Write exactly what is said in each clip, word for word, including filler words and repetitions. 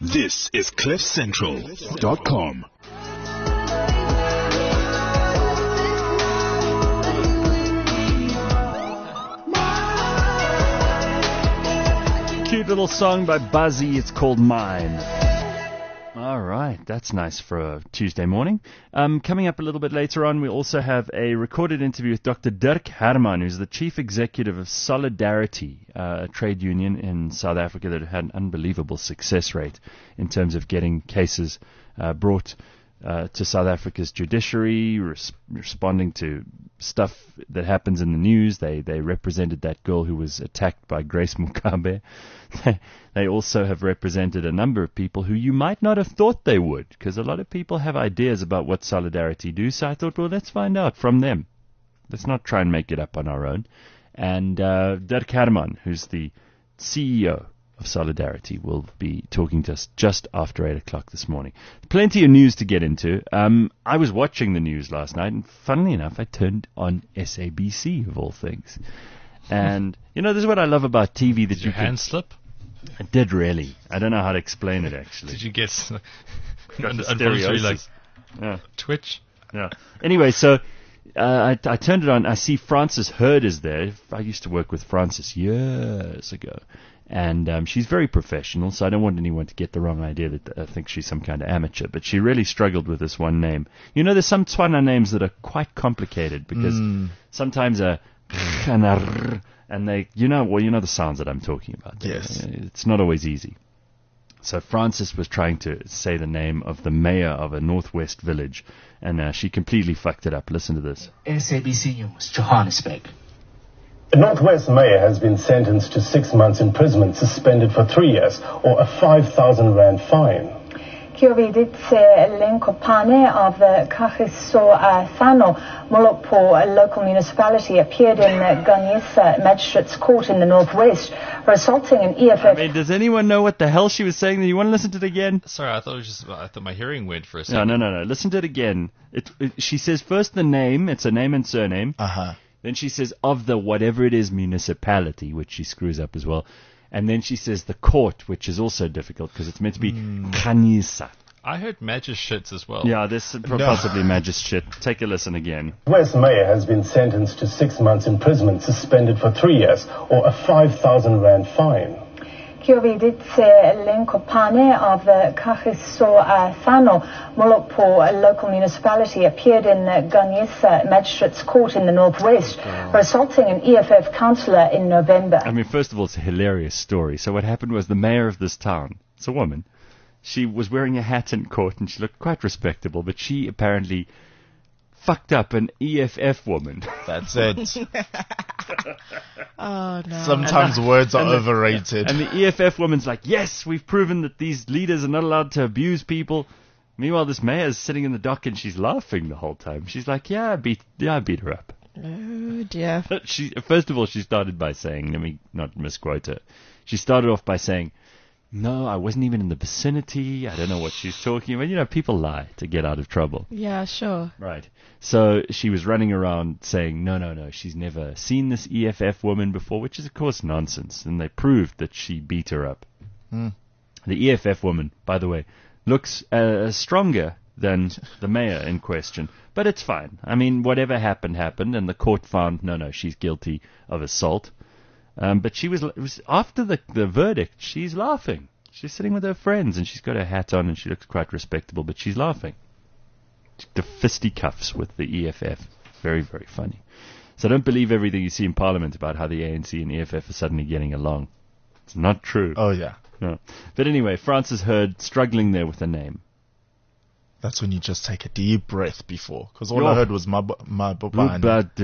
This is cliff central dot com. Cute little song by Buzzy. It's called Mine. All right, that's nice for a Tuesday morning. Um, coming up a little bit later on, we also have a recorded interview with Doctor Dirk Herman, who's the chief executive of Solidarity, uh, a trade union in South Africa that had an unbelievable success rate in terms of getting cases uh, brought uh, to South Africa's judiciary, res- responding to stuff that happens in the news. They they represented that girl who was attacked by Grace Mugabe. They also have represented a number of people who you might not have thought they would, because a lot of people have ideas about what Solidarity do. So I thought, well, let's find out from them. Let's not try and make it up on our own. And uh, Dirk Herman, who's the C E O of Solidarity, will be talking to us just after eight o'clock this morning. Plenty of news to get into. Um, I was watching the news last night, and funnily enough, I turned on S A B C, of all things. And, you know, this is what I love about T V. That Did you your hand can, slip? I did really. I don't know how to explain it, actually. Did you get Got un- the involuntary, like stereosis. Yeah. twitch? Yeah. Anyway, so uh, I, I turned it on. I see Frances Hurd is there. I used to work with Frances years ago. And um, she's very professional, so I don't want anyone to get the wrong idea that I think she's some kind of amateur. But she really struggled with this one name. You know, there's some Tswana names that are quite complicated because Mm. sometimes a and a r, and they, you know, well, you know the sounds that I'm talking about. Yes. It's not always easy. So Frances was trying to say the name of the mayor of a northwest village, and uh, she completely fucked it up. Listen to this. S A B C News, Johannesburg. A Northwest mayor has been sentenced to six months imprisonment, suspended for three years, or a five thousand rand fine. Kiovitse Lenkopane of the Kagiso Thano Molopo local municipality appeared in the Ganyesa Magistrates Court in the Northwest, resulting in E F F. I mean, does anyone know what the hell she was saying? Do you want to listen to it again? Sorry, I thought it was just. I thought my hearing went for a No, second. no, no, no. Listen to it again. It, it, she says first the name. It's a name and surname. Uh-huh. Then she says of the whatever it is municipality, which she screws up as well. And then she says the court, which is also difficult because it's meant to be Ganyesa. I heard magistrates as well. Yeah, this possibly magistrate. Take a listen again. West mayor has been sentenced to six months imprisonment, suspended for three years, or a five thousand rand fine. Kiovitse Lenkopane of the Kagiso Thano Molopo local municipality appeared in the Ganyesa Magistrates Court in the Northwest, resulting in E F F councillor in November. I mean, first of all, it's a hilarious story. So what happened was the mayor of this town, it's a woman, she was wearing a hat in court and she looked quite respectable, but she apparently fucked up an E F F woman. That's it. Oh, no. Sometimes words are and the- overrated. And the E F F woman's like, yes, we've proven that these leaders are not allowed to abuse people. Meanwhile, this mayor's sitting in the dock and she's laughing the whole time. She's like, yeah, I beat, yeah, I beat her up. Oh, dear. She, first of all, she started by saying, let me not misquote her. She started off by saying, no, I wasn't even in the vicinity. I don't know what she's talking about. You know, people lie to get out of trouble. Yeah, sure. Right. So she was running around saying, no, no, no, she's never seen this E F F woman before, which is, of course, nonsense. And they proved that she beat her up. Hmm. The E F F woman, by the way, looks uh, stronger than the mayor in question. But it's fine. I mean, whatever happened, happened. And the court found, no, no, she's guilty of assault. Um, but she was, it was after the, the verdict, she's laughing. She's sitting with her friends and she's got her hat on and she looks quite respectable, but she's laughing. The fisticuffs with the E F F. Very, very funny. So don't believe everything you see in Parliament about how the A N C and E F F are suddenly getting along. It's not true. Oh, yeah. No. But anyway, Frances Hurd struggling there with the name. That's when you just take a deep breath before. Because all Yo. I heard was my, my baba.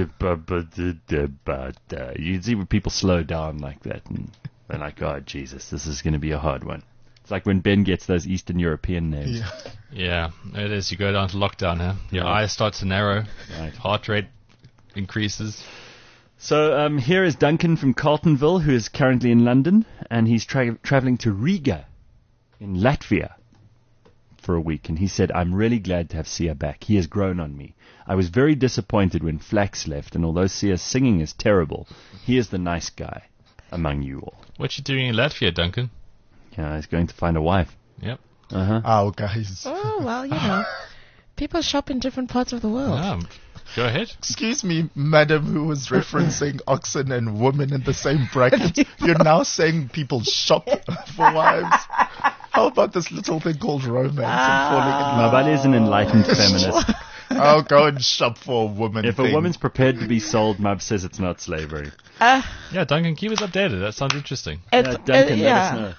You can see when people slow down like that and they're like, oh, Jesus, this is going to be a hard one. It's like when Ben gets those Eastern European names. Yeah. Yeah, it is. You go down to lockdown, huh? Your Right. eyes start to narrow. Right. Heart rate increases. So um, here is Duncan from Carltonville, who is currently in London, and he's tra- traveling to Riga in Latvia for a week. And he said, I'm really glad to have Sia back. He has grown on me. I was very disappointed when Flax left, and although Sia's singing is terrible, he is the nice guy among you all. What you doing in Latvia, Duncan? Yeah, he's going to find a wife. Yep. Uh-huh. Oh, guys. Oh, well, you know. People shop in different parts of the world. Um, go ahead. Excuse me, madam, who was referencing oxen and women in the same bracket. You're now saying people shop for wives. How about this little thing called romance and falling in love? Mabali is an enlightened feminist. I'll go and shop for a woman. If thing. a woman's prepared to be sold, Mab says it's not slavery. Uh, Yeah, Duncan, keep us updated. That sounds interesting. it's, Yeah, Duncan, uh, let yeah. us know.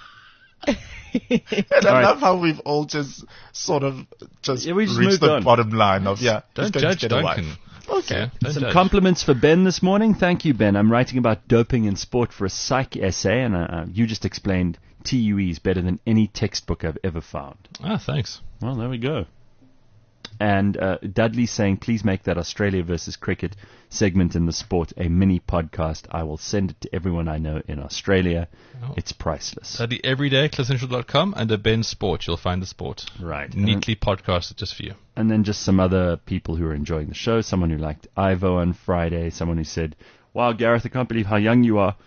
And I All right. love how we've all just sort of just, Yeah, we just reached moved the on. bottom line of, yeah, Don't he's going judge to get a Duncan. wife. Okay. Yeah, don't Some judge. compliments for Ben this morning. Thank you, Ben. I'm writing about doping in sport for a psych essay, and uh, uh, you just explained T U Es better than any textbook I've ever found. Ah, thanks. Well, there we go. And uh, Dudley saying, please make that Australia versus cricket segment in the sport a mini podcast. I will send it to everyone I know in Australia. Oh. It's priceless. Study every day, cliff central dot com, under Ben Sport, you'll find the sport. Right. Neatly podcasted just for you. And then just some other people who are enjoying the show. Someone who liked Ivo on Friday. Someone who said, wow, Gareth, I can't believe how young you are.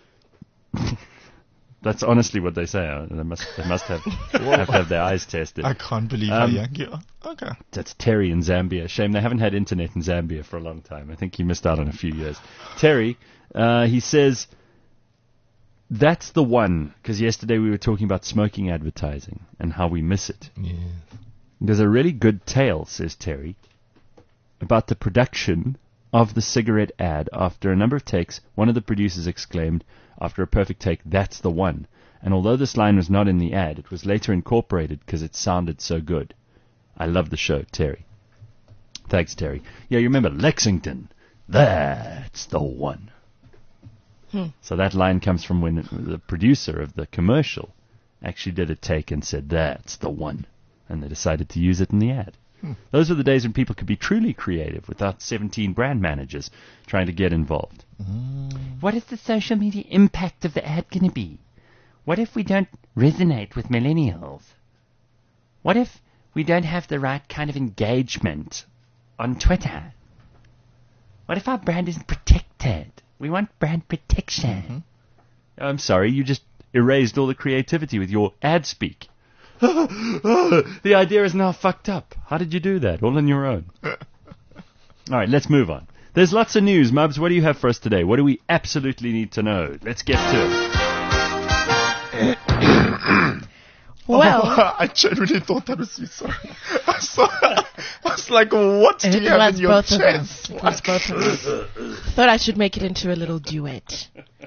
That's honestly what they say. Uh, They must, they must have, have to have their eyes tested. I can't believe Um, how young you are. Okay. That's Terry in Zambia. Shame they haven't had internet in Zambia for a long time. I think he missed out on a few years. Terry, uh, he says, that's the one. Because yesterday we were talking about smoking advertising and how we miss it. Yeah. There's a really good tale, says Terry, about the production of the cigarette ad. After a number of takes, one of the producers exclaimed, after a perfect take, that's the one. And although this line was not in the ad, it was later incorporated because it sounded so good. I love the show, Terry. Thanks, Terry. Yeah, you remember Lexington. That's the one. Hmm. So that line comes from when the producer of the commercial actually did a take and said, that's the one. And they decided to use it in the ad. Hmm. Those were the days when people could be truly creative without seventeen brand managers trying to get involved. Mm. What is the social media impact of the ad going to be? What if we don't resonate with millennials? What if we don't have the right kind of engagement on Twitter? What if our brand isn't protected? We want brand protection. Mm-hmm. I'm sorry, you just erased all the creativity with your ad speak. The idea is now fucked up. How did you do that? All on your own. All right, let's move on. There's lots of news. Mubs, what do you have for us today? What do we absolutely need to know? Let's get to it. Well, oh, I genuinely thought that was you. Sorry. I, saw, I was like, what do it you have was in your both of chest? us. It was both of us. Thought I should make it into a little duet.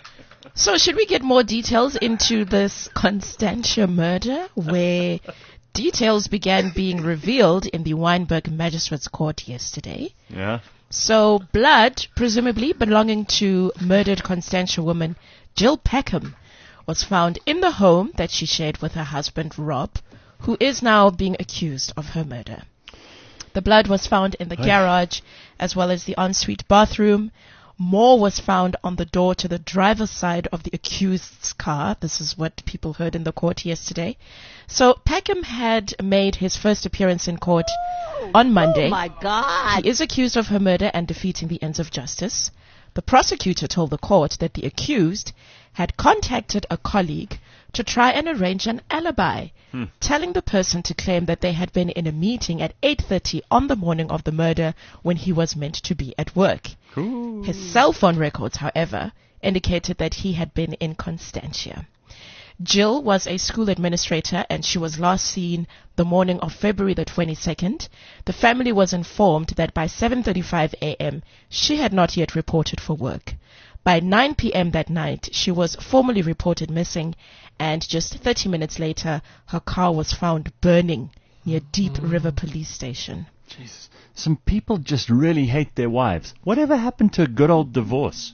So should we get more details into this Constantia murder, where details began being revealed in the Wynberg Magistrates Court yesterday? Yeah. So blood, presumably belonging to murdered Constantia woman Jill Peckham, was found in the home that she shared with her husband Rob, who is now being accused of her murder. The blood was found in the garage as well as the ensuite bathroom. More was found on the door to the driver's side of the accused's car. This is what people heard in the court yesterday. So Peckham had made his first appearance in court on Monday. Oh my God. He is accused of her murder and defeating the ends of justice. The prosecutor told the court that the accused had contacted a colleague to try and arrange an alibi, hmm. telling the person to claim that they had been in a meeting at eight thirty on the morning of the murder when he was meant to be at work. Ooh. His cell phone records, however, indicated that he had been in Constantia. Jill was a school administrator and she was last seen the morning of February the twenty-second. The family was informed that by seven thirty-five a.m. she had not yet reported for work. By nine p.m. that night, she was formally reported missing, and just thirty minutes later, her car was found burning near Deep mm. River Police Station. Jesus. Some people just really hate their wives. Whatever happened to a good old divorce?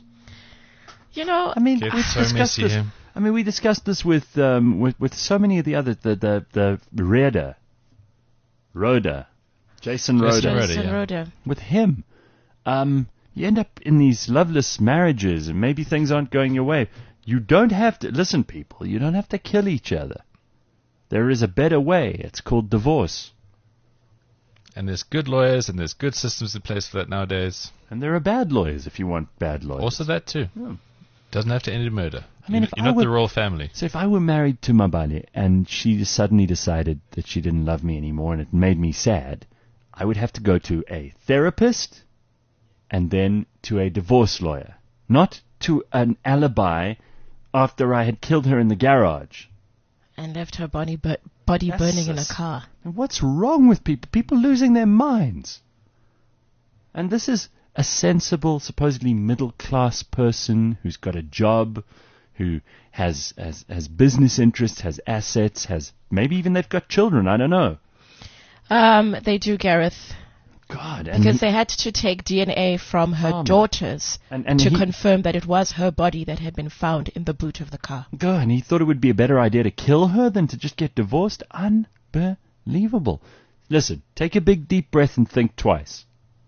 You know, I mean, It's we've so discussed messy this. here. I mean, we discussed this with um, with, with so many of the others. The the the Rhoda, Rhoda, Jason Rhoda. Jason Rhoda, Jason yeah. Rhoda. With him, um, you end up in these loveless marriages, and maybe things aren't going your way. You don't have to listen, people. You don't have to kill each other. There is a better way. It's called divorce. And there's good lawyers and there's good systems in place for that nowadays. And there are bad lawyers if you want bad lawyers. Also that too. Yeah. Doesn't have to end in murder. I mean, you're if you're I not were, the royal family. So if I were married to Mabale and she suddenly decided that she didn't love me anymore and it made me sad, I would have to go to a therapist and then to a divorce lawyer, not to an alibi after I had killed her in the garage. And left her body, bur- body That's burning in a sus- car. And what's wrong with people? People losing their minds. And this is a sensible, supposedly middle-class person who's got a job, who has, has has business interests, has assets, has maybe even they've got children. I don't know. Um, they do, Gareth, God, and because he, they had to take D N A from her Oh, my. daughters and, and to he, confirm that it was her body that had been found in the boot of the car. God, and he thought it would be a better idea to kill her than to just get divorced. Unbelievable. Listen, take a big deep breath and think twice.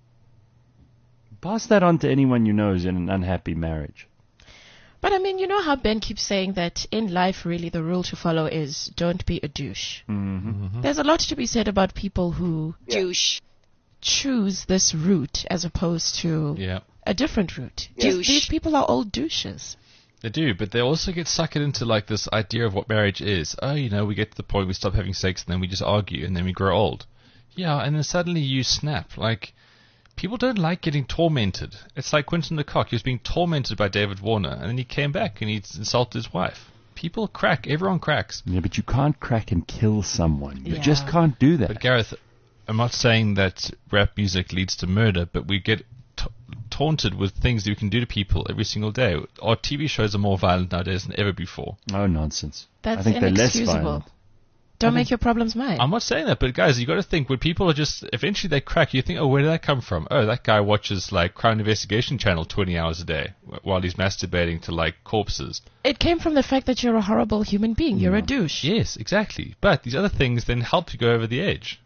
Pass that on to anyone you know who's in an unhappy marriage. But I mean, you know how Ben keeps saying that in life, really, the rule to follow is don't be a douche. Mm-hmm. There's a lot to be said about people who Douche. choose this route as opposed to Yeah, a different route. Douche. These, these people are all douches. they do, but they also get suckered into like this idea of what marriage is. Oh, you know, we get to the point we stop having sex and then we just argue and then we grow old. Yeah, and then suddenly you snap. Like, people don't like getting tormented. It's like Quentin de Kock. He was being tormented by David Warner, and then he came back and he insulted his wife. People crack. Everyone cracks. Yeah, but you can't crack and kill someone. You Yeah. just can't do that. But Gareth, I'm not saying that rap music leads to murder, but we get ta taunted with things that we can do to people every single day. Our T V shows are more violent nowadays than ever before. Oh, nonsense. That's I think they're less inexcusable. violent. Don't I make think- your problems mine. I'm not saying that, but guys, you got to think when people are just eventually they crack. You think, oh, where did that come from? Oh, that guy watches like Crime Investigation Channel twenty hours a day wh- while he's masturbating to like corpses. It came from the fact that you're a horrible human being. You're a douche. Yes, exactly. But these other things then help you go over the edge.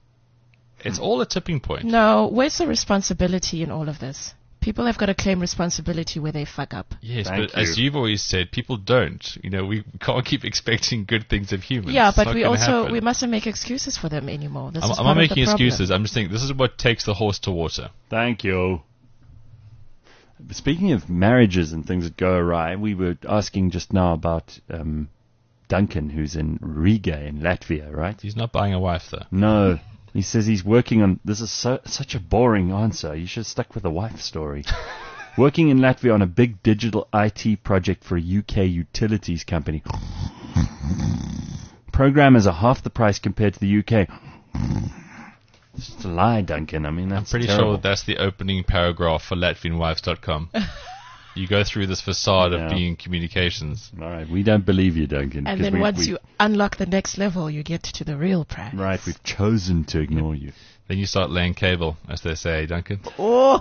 It's all a tipping point. No, where's the responsibility in all of this? People have got to claim responsibility where they fuck up. Yes, Thank but as you. you've always said, people don't. You know, we can't keep expecting good things of humans. Yeah, It's but not we gonna also happen. we mustn't make excuses for them anymore. This I'm, is I'm part not of the making problem. excuses. I'm just thinking this is what takes the horse to water. Thank you. Speaking of marriages and things that go awry, we were asking just now about um, Duncan, who's in Riga in Latvia, right? He's not buying a wife, though. No. He says he's working on... This is so, such a boring answer. You should have stuck with the wife story. Working in Latvia on a big digital I T project for a U K utilities company. Programmers are half the price compared to the U K. It's just a lie, Duncan. I mean, that's I'm pretty terrible. sure that that's the opening paragraph for Latvian Wives dot com. You go through this facade Yeah. of being communications. All right, we don't believe you, Duncan. And 'cause then we, once we, you unlock the next level, you get to the real prize. Right, we've chosen to ignore you. Then you start laying cable, as they say, Duncan. Oh,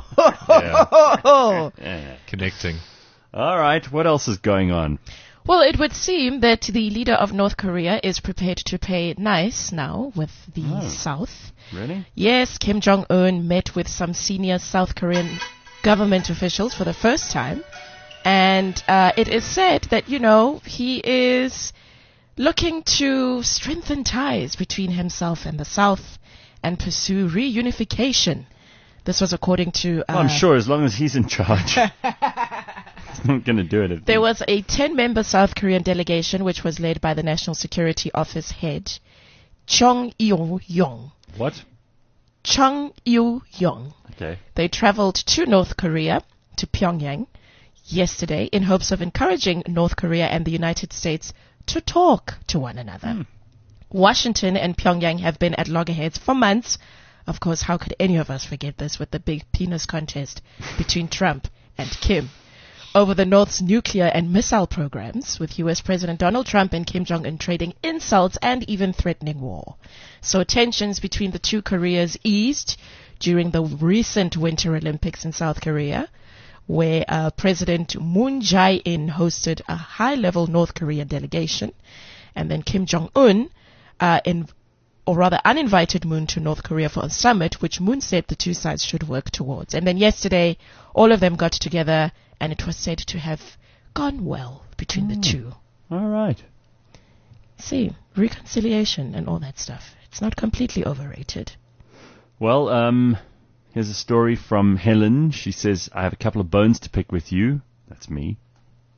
Yeah. Yeah. Connecting. All right, what else is going on? Well, it would seem that the leader of North Korea is prepared to play nice now with the Oh. South. Really? Yes, Kim Jong-un met with some senior South Korean government officials for the first time. And uh, it is said that, you know, he is looking to strengthen ties between himself and the South and pursue reunification. This was according to... Uh, Well, I'm sure as long as he's in charge. He's not going to do it. If There was a ten-member South Korean delegation which was led by the National Security Office head, Chung Il-yong. What? Chung Il-yong. Okay. They traveled to North Korea, to Pyongyang, yesterday in hopes of encouraging North Korea and the United States to talk to one another. Hmm. Washington and Pyongyang have been at loggerheads for months. Of course, how could any of us forget this with the big penis contest between Trump and Kim over the North's nuclear and missile programs, with U S President Donald Trump and Kim Jong-un trading insults and even threatening war. So tensions between the two Koreas eased during the recent Winter Olympics in South Korea, where uh, President Moon Jae-in hosted a high-level North Korean delegation, and then Kim Jong-un, uh, in, or rather uninvited Moon to North Korea for a summit, which Moon said the two sides should work towards. And then yesterday, all of them got together, and it was said to have gone well between the two. All right. See, reconciliation and all that stuff. It's not completely overrated. Well, um, here's a story from Helen. She says, I have a couple of bones to pick with you. That's me.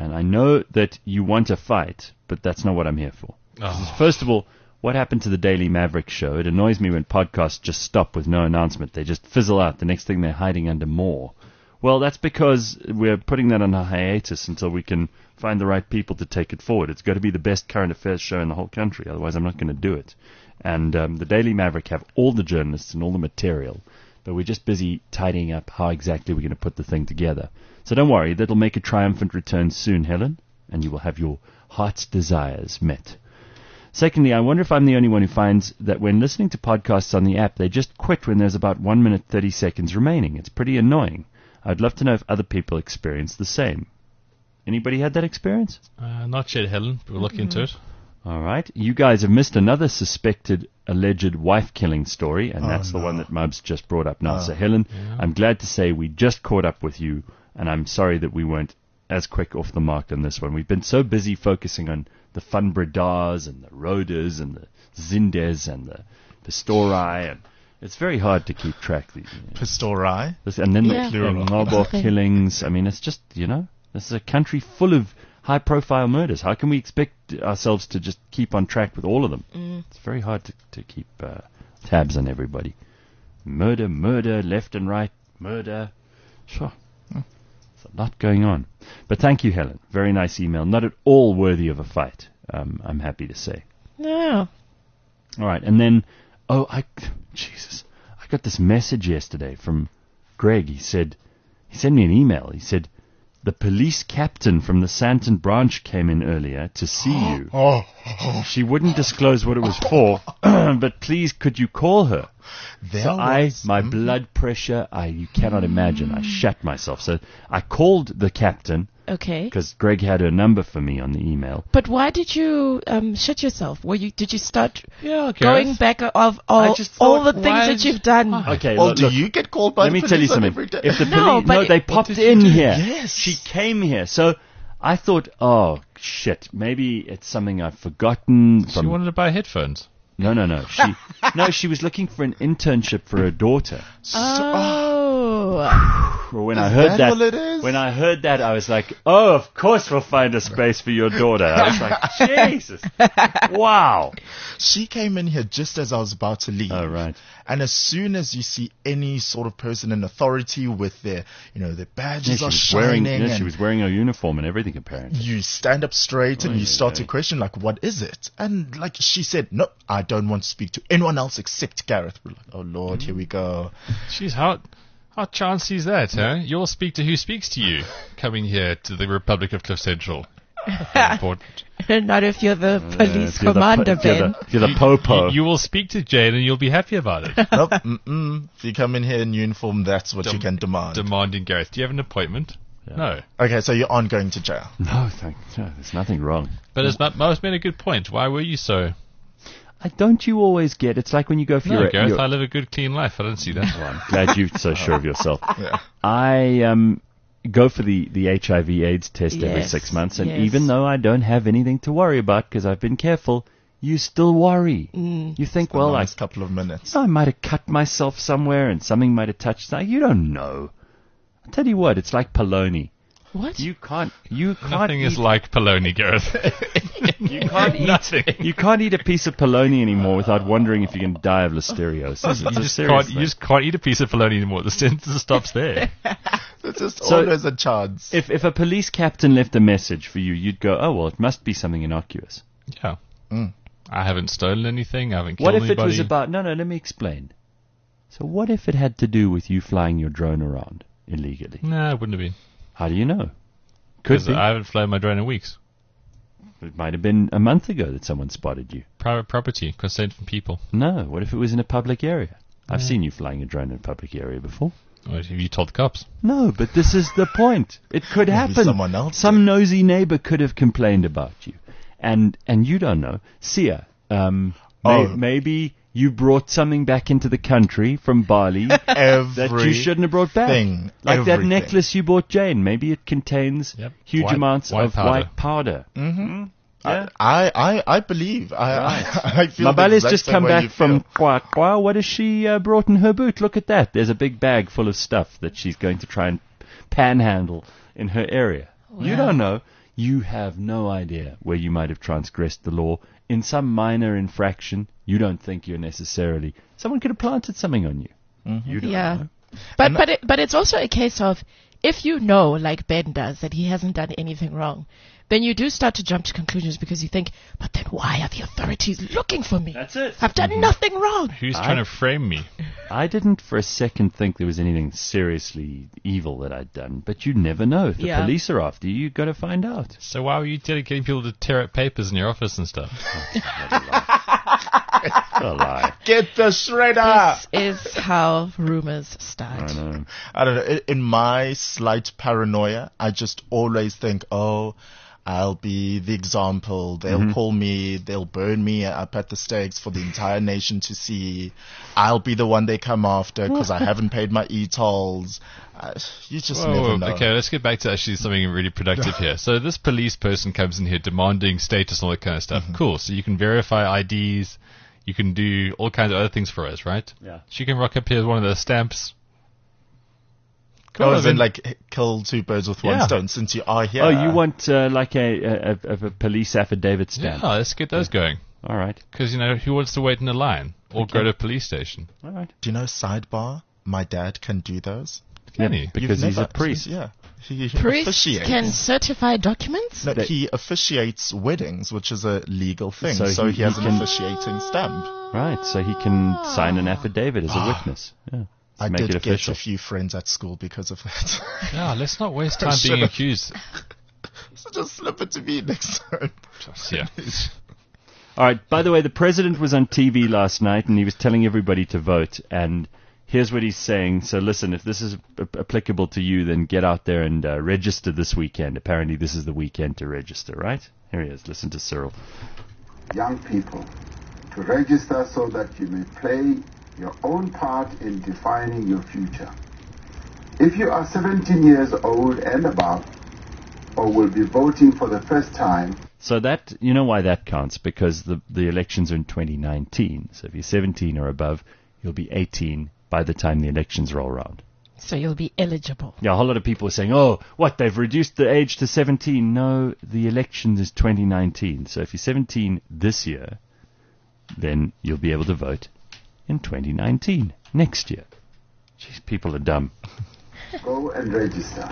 And I know that you want a fight, but that's not what I'm here for. Oh. First of all, what happened to the Daily Maverick show? It annoys me when podcasts just stop with no announcement. They just fizzle out. The next thing they're hiding under more. Well, that's because we're putting that on a hiatus until we can find the right people to take it forward. It's got to be the best current affairs show in the whole country. Otherwise, I'm not going to do it. And um, the Daily Maverick have all the journalists and all the material. But we're just busy tidying up how exactly we're going to put the thing together. So don't worry. That'll make a triumphant return soon, Helen. And you will have your heart's desires met. Secondly, I wonder if I'm the only one who finds that when listening to podcasts on the app, they just quit when there's about one minute thirty seconds remaining. It's pretty annoying. I'd love to know if other people experience the same. Anybody had that experience? Uh, not yet, Helen. But we'll look mm-hmm. into it. All right. You guys have missed another suspected alleged wife-killing story, and oh, that's no. the one that Mubs just brought up now. Oh. So, Helen, Yeah. I'm glad to say we just caught up with you, and I'm sorry that we weren't as quick off the mark on this one. We've been so busy focusing on the Van Breda's and the Roders and the Zindes and the Pistori, and it's very hard to keep track. Of these, you know. Pistori? This, and then Yeah. the Ngobo killings. I mean, it's just, you know, this is a country full of high-profile murders. How can we expect ourselves to just keep on track with all of them? Mm. It's very hard to, to keep uh, tabs on everybody. Murder, murder, left and right, murder. Sure. There's a lot going on. But thank you, Helen. Very nice email. Not at all worthy of a fight, um, I'm happy to say. No. All right, and then, oh, I, Jesus, I got this message yesterday from Greg. He said, he sent me an email. He said, the police captain from the Santon branch came in earlier to see you. Oh, oh. She wouldn't disclose what it was for, but please could you call her? There So I, was- my mm. blood pressure, I, you cannot imagine. I shat myself. So I called the captain Okay. because Greg had her number for me on the email. But why did you um, shit yourself? Were you? Did you start Yeah, going back of all, just all thought, the things why that is- you've done? Okay, Well, look, do look, you get called by let the me tell you police on something. every day? If the No, police, but no, they it- popped did you in do? here. Yes. She came here. So I thought, oh shit, maybe it's something I've forgotten. She From wanted to buy headphones. no, no, no. She no, she was looking for an internship for her daughter. Oh. Well, when I Is heard that that, all it is? when I heard that, I was like, "Oh, of course we'll find a space for your daughter." I was like, "Jesus, wow!" She came in here just as I was about to leave. Oh, right. And as soon as you see any sort of person in authority with their, you know, their badges Yeah, she are was shining, wearing, yeah, she and was wearing her uniform and everything, apparently. you stand up straight and Oh, you start yeah. to question, like, what is it? And like she said, no, I don't want to speak to anyone else except Gareth. We're like, oh Lord, here we go. Jeez, how how chancy is that, huh? You'll speak to who speaks to you coming here to the Republic of Cliff Central. Important. Not if you're the police if you're the commander, po- if you're Ben. the, if you're the popo. You, you will speak to Jane and you'll be happy about it. Nope, mm-mm. If you come in here in uniform, that's what you Dem- can demand. Demanding Gareth. Do you have an appointment? No. okay, so you aren't going to jail. No, thank no, there's nothing wrong. But as Mo's made a good point. Why were you so? I don't you always get? It's like when you go for No, your. Gareth, your I live a good, clean life. I don't see that. Well, I'm glad you're so sure of yourself. Yeah. I um go for the, the H I V AIDS test every Yes, six months, and yes. even though I don't have anything to worry about because I've been careful, you still worry. Mm. You think, The well, I, last couple of minutes. I might have cut myself somewhere and something might have touched. You don't know. I'll tell you what, it's like polony. What? You can't. You can't. Nothing eat, is like polony, Gareth. You can't eat. Nothing. You can't eat a piece of polony anymore without wondering if you can die of listeriosis. It's You a just, serious can't, you thing. just can't eat a piece of polony anymore. The sentence stops there. It's just So- always a chance. If if a police captain left a message for you, you'd go, oh well, it must be something innocuous. Yeah. Mm. I haven't stolen anything. I haven't killed What if anybody. it was about? No, no. Let me explain. So what if it had to do with you flying your drone around illegally? No, it wouldn't have been. How do you know? Could Because be. I haven't flown my drone in weeks. It might have been a month ago that someone spotted you. Private property, consent from people. No. What if it was in a public area? I've seen you flying a drone in a public area before. Or have you told the cops? No, but this is the point. It could Maybe happen. someone else Some nosy neighbor could have complained about you, and and you don't know. Sia, um, may, Oh. maybe you brought something back into the country from Bali Every that you shouldn't have brought back. thing, Like that everything. necklace you bought Jane. Maybe it contains Yep. huge White- amounts white of powder. white powder. Mm-hmm. Yeah. I, I, I believe. I, Right. I, I feel the Mabale's exact just same come way you back from feel. Kwa Kwa. What has she uh, brought in her boot? Look at that. There's a big bag full of stuff that she's going to try and panhandle in her area. You don't know. you have no idea where you might have transgressed the law. In some minor infraction, you don't think you're necessarily... Someone could have planted something on you. Mm-hmm. You don't yeah. know. But And but it, but it's also a case of, if you know, like Ben does, that he hasn't done anything wrong, then you do start to jump to conclusions because you think, but then why are the authorities looking for me? That's it. I've done Mhm. nothing wrong. Who's I- trying to frame me? I didn't for a second think there was anything seriously evil that I'd done, but you never know. If the Yeah. police are after you, you've got to find out. So why were you getting people to tear up papers in your office and stuff? A lie. Get the shredder! This is how rumors start. I know. I don't know. In- In my slight paranoia, I just always think, oh, I'll be the example. They'll Mhm. call me. They'll burn me up at the stakes for the entire nation to see. I'll be the one they come after because I haven't paid my e-tolls. Uh, you just Whoa, never whoa, know. okay, let's get back to actually something really productive here. So this police person comes in here demanding status and all that kind of stuff. Cool. So you can verify I Ds. You can do all kinds of other things for us, right? Yeah. She can rock up here with one of those stamps. Cool. Cool, As then- in, like, h- kill two birds with one Yeah. stone since you are here. Oh, you want uh, like a, a, a, a police affidavit stamp? Yeah, let's get those going. All right. Because, you know, who wants to wait in a line or Okay. go to a police station? All right. Do you know, sidebar, my dad can do those. Can Yeah, he? because You've he's a never- priest. Yeah. He Priests officiates. can certify documents? No, They- he officiates weddings, which is a legal thing. So So, he- he, has he an can- officiating stamp. Right, so he can sign an affidavit as a witness. Yeah. I Make did it get official. a few friends at school because of that. Yeah, let's not waste time being Should've. accused. So just slip it to me next time. Yeah. All right, by the way, the president was on T V last night and he was telling everybody to vote. And here's what he's saying. So listen, if this is a- applicable to you, then get out there and uh, register this weekend. Apparently this is the weekend to register, right? Here he is. Listen to Cyril. Young people, to register so that you may play your own part in defining your future. If you are seventeen years old and above, or will be voting for the first time, So that, you know why that counts? Because the, the elections are in twenty nineteen. So if you're seventeen or above, you'll be eighteen by the time the elections roll around. So you'll be eligible. Yeah, a whole lot of people are saying, oh, what, they've reduced the age to seventeen. No, the elections is twenty nineteen. So if you're seventeen this year, then you'll be able to vote in twenty nineteen, next year. Jeez, people are dumb. go and register.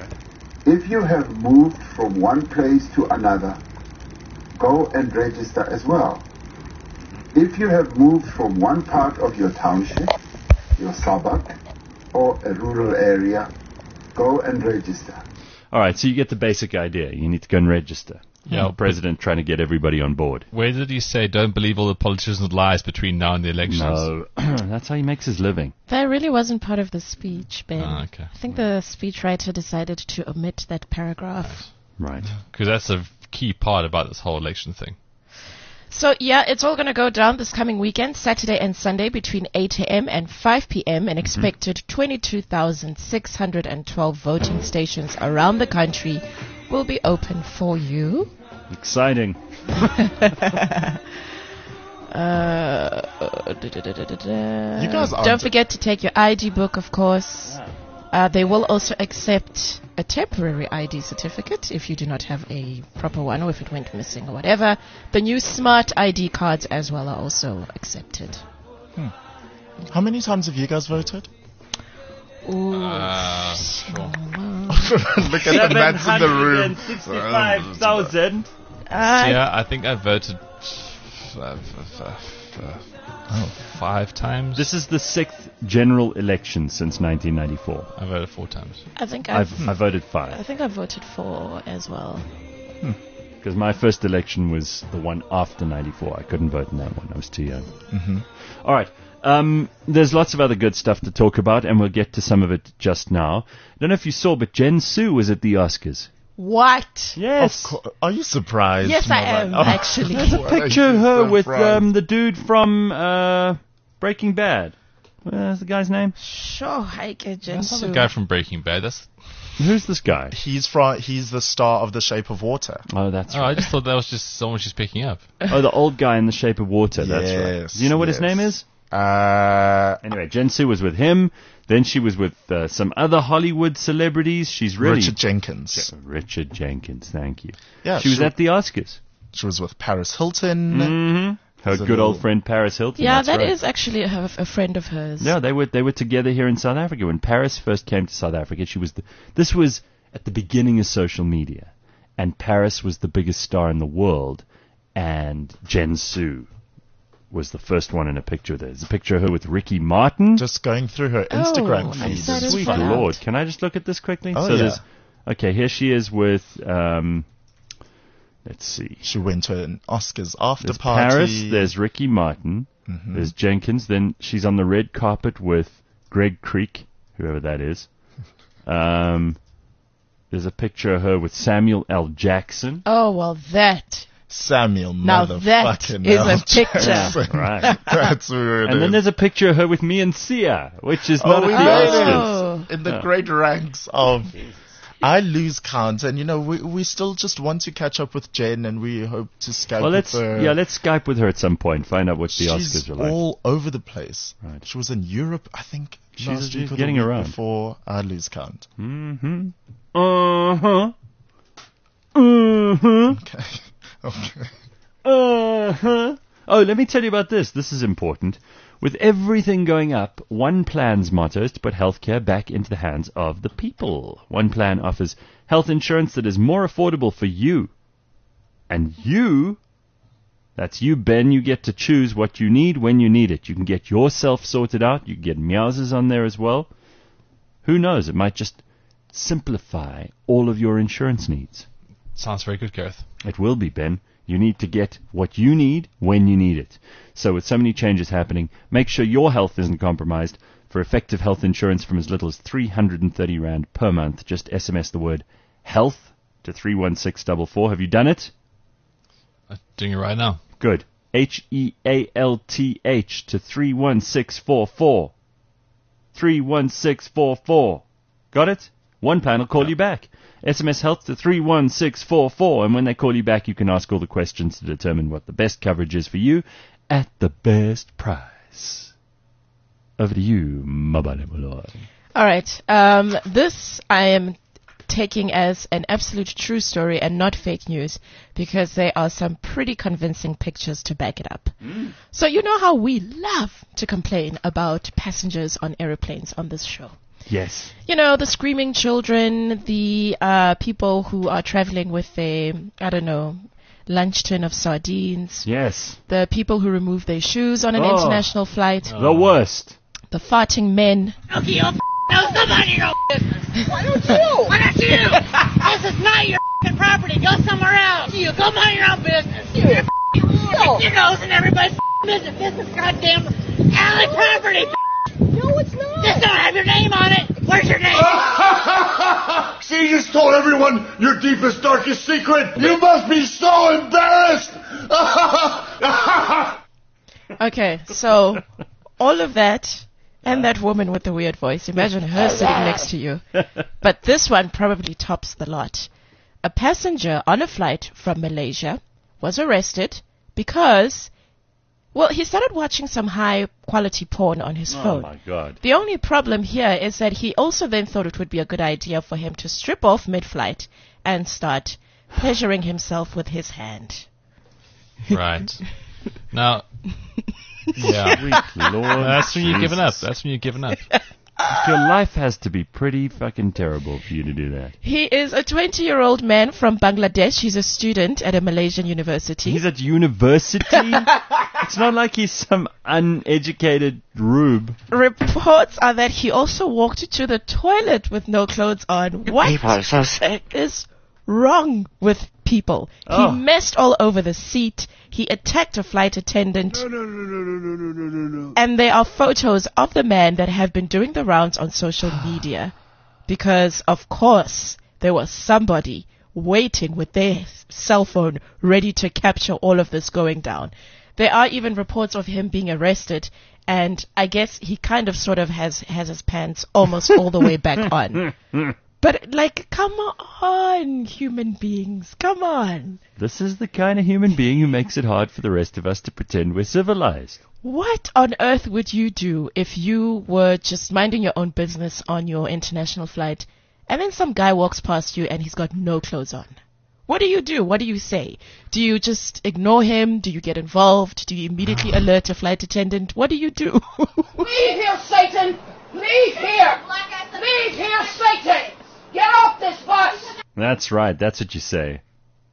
If you have moved from one place to another, go and register as well. If you have moved from one part of your township, your suburb, or a rural area, go and register. All right, so you get the basic idea. You need to go and register. Yeah, The president trying to get everybody on board. Where did he say don't believe all the politicians' lies between now and the elections? No, that's how he makes his living. That really wasn't part of the speech, Ben. Ah, okay. I think the speechwriter decided to omit that paragraph. Right. Because that's a key part about this whole election thing. So, yeah, it's all going to go down this coming weekend, Saturday and Sunday, between eight a.m. and five p.m. An expected twenty-two thousand six hundred twelve voting stations around the country will be open for you. Exciting. Uh, da, da, da, da, da, da. You guys aren't- Don't forget to take your I D book, of course. Uh, they will also accept a temporary I D certificate if you do not have a proper one or if it went missing or whatever. The new smart I D cards as well are also accepted. How many times have you guys voted? Ooh. Uh, sure. Look at the maths in the room. sixty-five thousand. Uh, Yeah, I think I voted f- f- f- f- five times. This is the sixth general election since nineteen ninety-four. I voted four times. I think I've, I've I voted I five think I voted for as well. because my first election was the one after ninety-four. I couldn't vote in that one. I was too young. Mm-hmm. All right. Um, there's lots of other good stuff to talk about, and we'll get to some of it just now. I don't know if you saw, but Jen Sue was at the Oscars. What? Yes. Of course. Are you surprised? Yes, I am, Mama? Oh. actually. There's a What are picture of you her with surprised? um, the dude from uh, Breaking Bad. What's the guy's name? Sure, I get That's not the Jinsu. guy from Breaking Bad. That's. Who's this guy? He's from. He's the star of The Shape of Water. Oh, that's Oh, right. I just thought that was just someone she's picking up. Oh, the old guy in The Shape of Water. That's right. Yes, Do you know what his yes. name is? Uh, Anyway, Jen Sue was with him. Then she was with uh, some other Hollywood celebrities. She's really Richard Jenkins. Richard Jenkins, thank you. Yeah, she was she- at the Oscars. She was with Paris Hilton. Mm-hmm. Her It's a good old little- friend Paris Hilton. Yeah, that's that right. is actually a, a friend of hers. No, they were they were together here in South Africa when Paris first came to South Africa. She was the, this was at the beginning of social media, and Paris was the biggest star in the world, and Jen Sue was the first one in a picture. There's a picture of her with Ricky Martin. Just going through her Oh, Instagram I feed. saw is this Sweet one fun. out. Lord, can I just look at this quickly? Oh, so yeah. there's okay. Here she is with. Um, let's see. She went to an Oscars after There's party. Paris. There's Ricky Martin. Mhm. There's Jenkins. Then she's on the red carpet with Greg Creek, whoever that is. Um, there's a picture of her with Samuel L. Jackson. Oh, well, that. Samuel Now that motherfucking is L. a picture. Jackson. Right. That's where it And then is. there's a picture of her with me and Sia, which is Oh, not we at the made Oscars. it in the Yeah. great ranks of. I lose count, and you know we we still just want to catch up with Jen, and we hope to Skype Well, let's with her. yeah, let's Skype with her at some point. Find out what the She's Oscars are like. all over the place. Right. She was in Europe, I think. She's- last she's week or getting the week around. before. I lose count. Mm-hmm. Uh-huh. Uh-huh. Okay. okay. Uh-huh. Oh, let me tell you about this. This is important. With everything going up, One Plan's motto is to put healthcare back into the hands of the people. One Plan offers health insurance that is more affordable for you. And you, that's you, Ben, you get to choose what you need when you need it. You can get yourself sorted out. You can get Meows's on there as well. Who knows? It might just simplify all of your insurance needs. Sounds very good, Gareth. It will be, Ben. You need to get what you need when you need it. So with so many changes happening, make sure your health isn't compromised. For effective health insurance from as little as three hundred thirty rand per month, just S M S the word health to three one six four four. Have you done it? I'm doing it right now. Good. H E A L T H to three one six four four. three one six four four. Got it? One plan will call you back. S M S health to three one six four four, and when they call you back, you can ask all the questions to determine what the best coverage is for you at the best price. Over to you, Mabane Moloi. All right. Um, this I am taking as an absolute true story and not fake news because there are some pretty convincing pictures to back it up. Mm. So you know how we love to complain about passengers on aeroplanes on this show. Yes. You know, the screaming children, the uh, people who are traveling with a, I don't know, lunch tin of sardines, Yes. the people who remove their shoes on an Oh. international flight, The worst. the farting men. Okay, you'll f- know somebody your business. Why don't you? Why don't you? This is not your f***ing property. Go somewhere else. You go mind your own business. You're f***ing stick your nose in everybody's f***ing business. This is goddamn alley property. No, it's not. This don't have your name on it. Where's your name? See, you just told everyone your deepest, darkest secret. You must be so embarrassed. Okay, so all of that and that woman with the weird voice, imagine her sitting next to you. But this one probably tops the lot. A passenger on a flight from Malaysia was arrested because, well, he started watching some high quality porn on his Oh, phone. my God. The only problem here is that he also then thought it would be a good idea for him to strip off mid-flight and start pleasuring himself with his hand. Right. Now, yeah. Sweet Lord. That's when you've given up. Jesus. That's when you've given up. Your life has to be pretty fucking terrible for you to do that. He is a twenty-year-old man from Bangladesh. He's a student at a Malaysian university. He's at university? It's not like he's some uneducated rube. Reports are that he also walked to the toilet with no clothes on. What People are so sick. is wrong with people? Oh. He messed all over the seat. He attacked a flight attendant. no, no, no, no, no, no, no, no, no. And there are photos of the man that have been doing the rounds on social media. Because, of course, there was somebody waiting with their cell phone ready to capture all of this going down. There are even reports of him being arrested, and I guess he kind of sort of has, has his pants almost all the way back on. But, like, come on, human beings. Come on. This is the kind of human being who makes it hard for the rest of us to pretend we're civilized. What on earth would you do if you were just minding your own business on your international flight and then some guy walks past you and he's got no clothes on? What do you do? What do you say? Do you just ignore him? Do you get involved? Do you immediately alert a flight attendant? What do you do? Leave here, Satan! Leave here! Leave here, Satan! Get off this bus! That's right. That's what you say.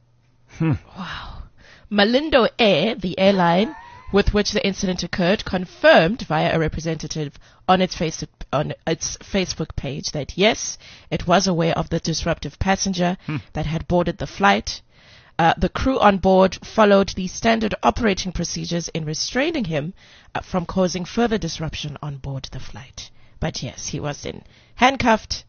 Wow. Malindo Air, the airline with which the incident occurred, confirmed via a representative on its face on its Facebook page that yes, it was aware of the disruptive passenger hmm. that had boarded the flight. Uh, the crew on board followed the standard operating procedures in restraining him uh, from causing further disruption on board the flight. But yes, he was in handcuffed,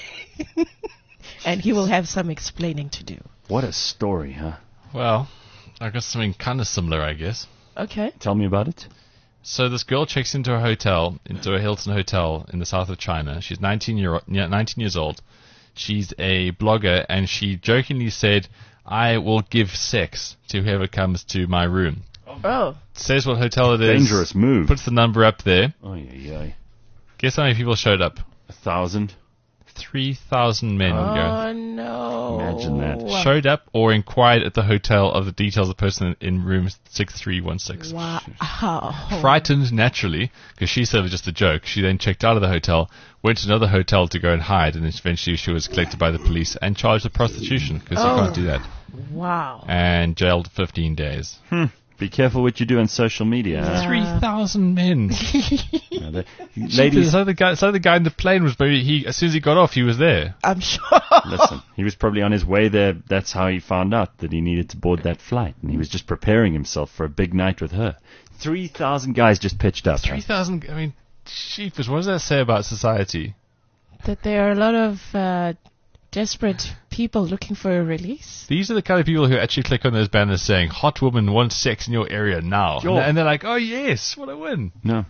and he will have some explaining to do. What a story, huh? Well, I got something kind of similar, I guess. Okay. Tell me about it. So this girl checks into a hotel, into a Hilton hotel in the south of China. She's nineteen, year, nineteen years old. She's a blogger, and she jokingly said, "I will give sex to whoever comes to my room." Oh. Says what hotel it is. Dangerous move. Puts the number up there. Oh, yeah, yeah. Guess how many people showed up? A thousand. Three thousand men. Oh, go. no. Imagine that. Showed up or inquired at the hotel of the details of the person in room six three one six. Wow. Frightened, naturally, because she said it was just a joke. She then checked out of the hotel, went to another hotel to go and hide, and eventually she was collected by the police and charged with prostitution, because oh. you can't do that. Wow. And jailed fifteen days. Hmm. Be careful what you do on social media. Yeah. Three thousand men. No, they, ladies, so the guy, so the guy in the plane was maybe he. As soon as he got off, he was there. I'm sure. Listen, he was probably on his way there. That's how he found out that he needed to board that flight, and he was just preparing himself for a big night with her. Three thousand guys just pitched up. Three thousand. I mean, sheepers. What does that say about society? That there are a lot of uh, desperate people looking for a release. These are the kind of people who actually click on those banners saying, "Hot woman wants sex in your area now," and, and they're like, "Oh yes, what a win!" No,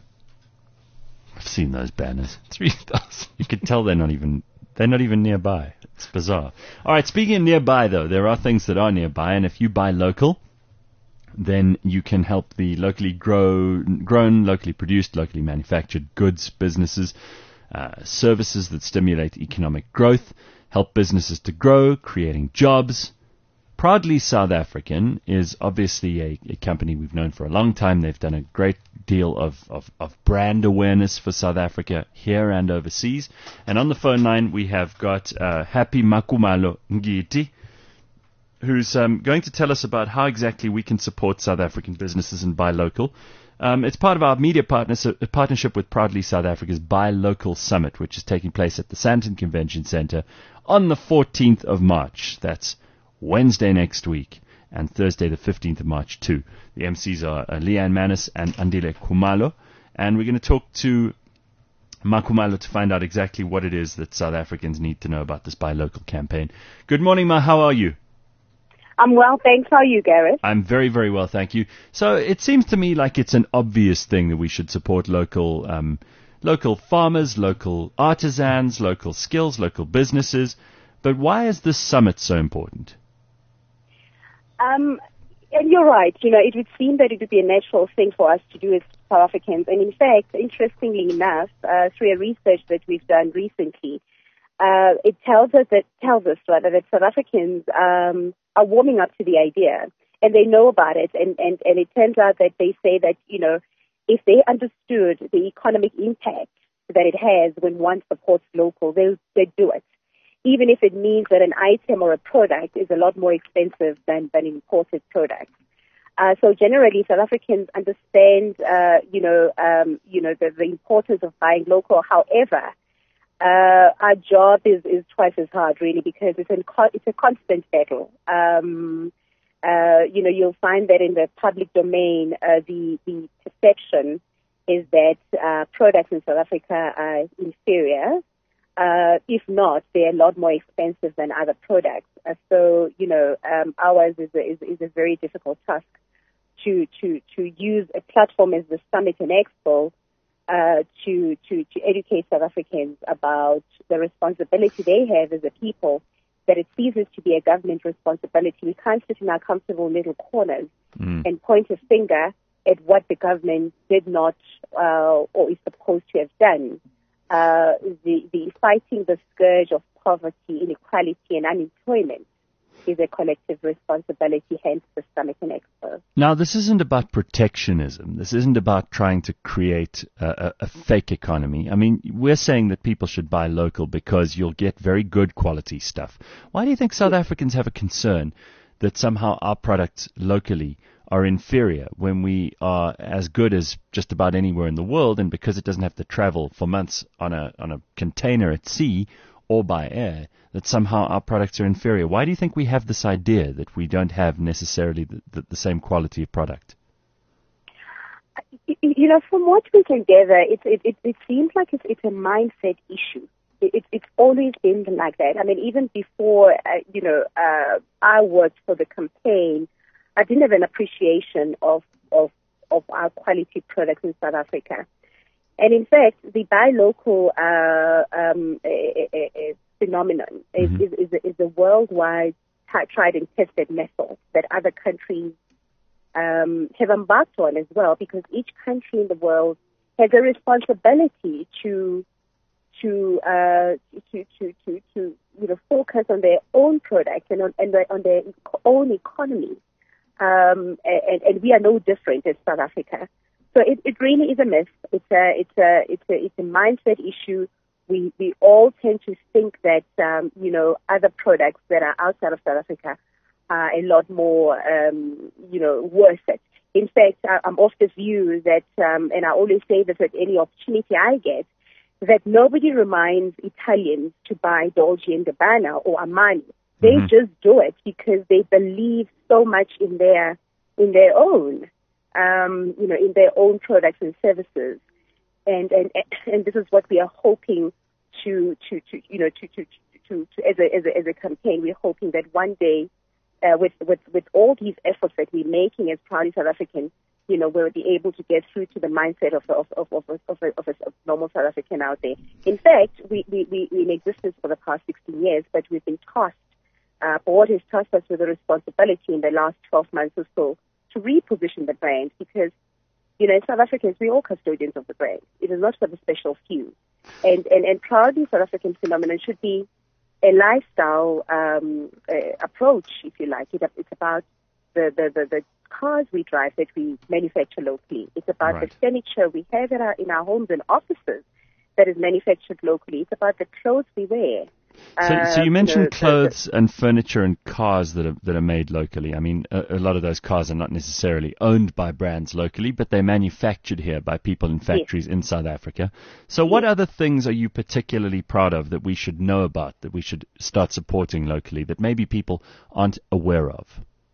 I've seen those banners. Three thousand. You can tell they're not even they're not even nearby. It's bizarre. All right, speaking of nearby though, there are things that are nearby, and if you buy local, then you can help the locally grow, grown, locally produced, locally manufactured goods, businesses, uh, services that stimulate economic growth. Help businesses to grow, creating jobs. Proudly South African is obviously a, a company we've known for a long time. They've done a great deal of, of, of brand awareness for South Africa here and overseas. And on the phone line, we have got uh, Happy Makumalo Ngiti, who's um, going to tell us about how exactly we can support South African businesses and buy local. Um, it's part of our media partnership, partnership with Proudly South Africa's Buy Local Summit, which is taking place at the Sandton Convention Centre on the fourteenth of March. That's Wednesday next week, and Thursday the fifteenth of March too. The M Cs are uh, Leanne Manis and Andile Khumalo, and we're going to talk to Makumalo to find out exactly what it is that South Africans need to know about this Buy Local campaign. Good morning, Ma. How are you? I'm well, thanks. How are you, Gareth? I'm very, very well, thank you. So it seems to me like it's an obvious thing that we should support local um, local farmers, local artisans, local skills, local businesses. But why is this summit so important? Um, and you're right. You know, it would seem that it would be a natural thing for us to do as South Africans. And in fact, interestingly enough, uh, through a research that we've done recently, uh, it tells us that tells us rather that South Africans um, are warming up to the idea, and they know about it. And, and, and it turns out that they say that, you know, if they understood the economic impact that it has when one supports local, they'll they do it, even if it means that an item or a product is a lot more expensive than an imported product. Uh, so generally, South Africans understand, uh, you know, um, you know, the, the importance of buying local. However, uh, our job is, is twice as hard, really, because it's, in co- it's a constant battle. Um, uh, you know, you'll find that in the public domain, uh, the, the perception is that uh, products in South Africa are inferior. Uh, if not, they're a lot more expensive than other products. Uh, so, you know, um, ours is a, is, is a very difficult task to, to, to use a platform as the Summit and Expo uh, to, to, to educate South Africans about the responsibility they have as a people, that it ceases to be a government responsibility. We can't sit in our comfortable little corners mm. and point a finger at what the government did not uh, or is supposed to have done. Uh, the, the fighting the scourge of poverty, inequality, and unemployment is a collective responsibility, hence the Summit and Expo. Now, this isn't about protectionism. This isn't about trying to create a, a, a fake economy. I mean, we're saying that people should buy local because you'll get very good quality stuff. Why do you think South Africans have a concern that somehow our products locally are inferior when we are as good as just about anywhere in the world, and because it doesn't have to travel for months on a on a container at sea or by air, that somehow our products are inferior? Why do you think we have this idea that we don't have necessarily the, the, the same quality of product? You know, from what we can gather, it, it, it, it seems like it's, it's a mindset issue. It, it, it's always been like that. I mean, even before, uh, you know, uh, I worked for the campaign, I didn't have an appreciation of, of, of our quality products in South Africa. And in fact, the buy local uh, um, a, a, a phenomenon mm-hmm. is, is, a, is a worldwide tried and tested method that other countries um, have embarked on as well, because each country in the world has a responsibility to to uh, to, to, to, to you know focus on their own products and on, and on their own economy. Um, and, and we are no different as South Africa. So it, it really is a myth. It's a it's a it's a it's a mindset issue. We we all tend to think that um, you know other products that are outside of South Africa are a lot more um, you know worth it. In fact, I, I'm of the view that, um, and I always say this at any opportunity I get, that nobody reminds Italians to buy Dolce and Gabbana or Armani. They mm-hmm. just do it because they believe so much in their in their own. Um, you know, in their own products and services, and and and this is what we are hoping to to, to you know to to, to, to as a as a as a campaign. We're hoping that one day, uh, with with with all these efforts that we're making as proudly South Africans, you know, we'll be able to get through to the mindset of of of of, of, a, of a normal South African out there. In fact, we we we we're in existence for the past sixteen years, but we've been tasked, uh, board has tasked us with a responsibility in the last twelve months or so to reposition the brand, because, you know, South Africans, we're all custodians of the brand. It is not for the special few. And, and, and proudly South African phenomenon should be a lifestyle um, uh, approach, if you like. It, it's about the, the, the, the cars we drive that we manufacture locally. It's about right. the furniture we have in our, in our homes and offices that is manufactured locally. It's about the clothes we wear. So, uh, so you mentioned the, clothes the, the, and furniture and cars that are that are made locally. I mean, a, a lot of those cars are not necessarily owned by brands locally, but they're manufactured here by people in factories yes. in South Africa. So, yes. what other things are you particularly proud of that we should know about, that we should start supporting locally, that maybe people aren't aware of?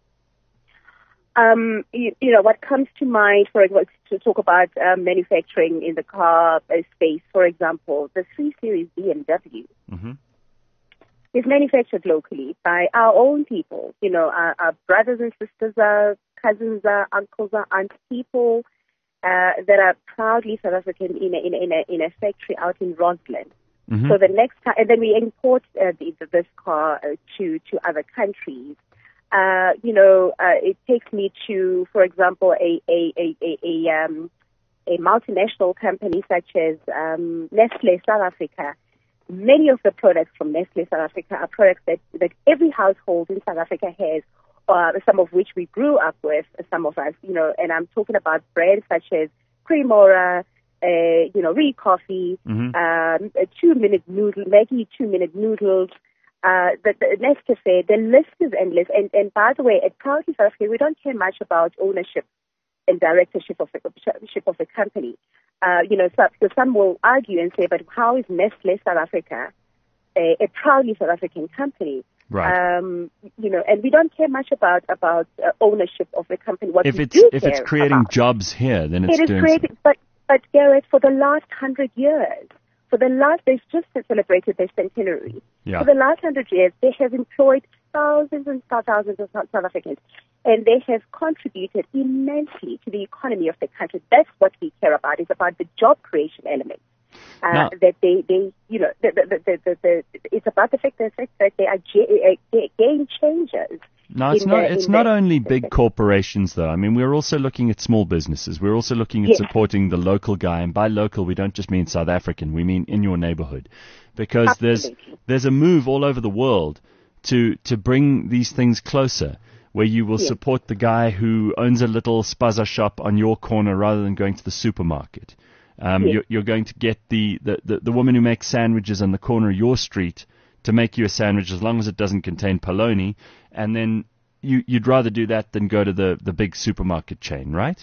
Um, you, you know, what comes to mind, for example, to talk about um, manufacturing in the car uh, space, for example, the three series B M W. Mm-hmm. is manufactured locally by our own people, you know, our, our brothers and sisters, our cousins, our uncles, our aunts, people uh, that are proudly South African in a, in a, in a, in a factory out in Roseland. Mm-hmm. So the next time, and then we import uh, the, this car uh, to, to other countries. Uh, you know, uh, it takes me to, for example, a, a, a, a, a, um, a multinational company such as um, Nestle South Africa. Many of the products from Nestle South Africa are products that, that every household in South Africa has, uh, some of which we grew up with, some of us, you know, and I'm talking about brands such as Cremora, uh, you know, Re Coffee, mm-hmm. um, a two-minute noodle, Maggie two-minute noodles, uh, the, the Nescafe, the list is endless. And, and by the way, at Proudly South Africa, we don't care much about ownership and directorship of the, of the company. Uh, you know, so, so some will argue and say, but how is Nestle South Africa a, a proudly South African company? Right. Um, you know, and we don't care much about about uh, ownership of the company. What if we it's do if care it's creating about, jobs here, then it's it is doing creating. so. But but Garrett, for the last hundred years, for the last they've just celebrated their centenary. Yeah. For the last hundred years, they have employed thousands and thousands of South Africans, and they have contributed immensely to the economy of the country. That's what we care about. It's about the job creation element. Uh, Now- that they, they, you know, the, the, the, the, the, it's about the fact, the fact that they are ga- uh, game changers. No, it's in not. the- It's in not the- only big corporations, though. I mean, we're also looking at small businesses. We're also looking at Yes. supporting the local guy, and by local, we don't just mean South African. We mean in your neighborhood, because there's Absolutely. there's a move all over the world to to bring these things closer, where you will Yes. support the guy who owns a little spaza shop on your corner rather than going to the supermarket. Um, Yes. you're, you're going to get the, the, the, the woman who makes sandwiches on the corner of your street to make you a sandwich as long as it doesn't contain polony, and then you, you'd rather do that than go to the, the big supermarket chain, right?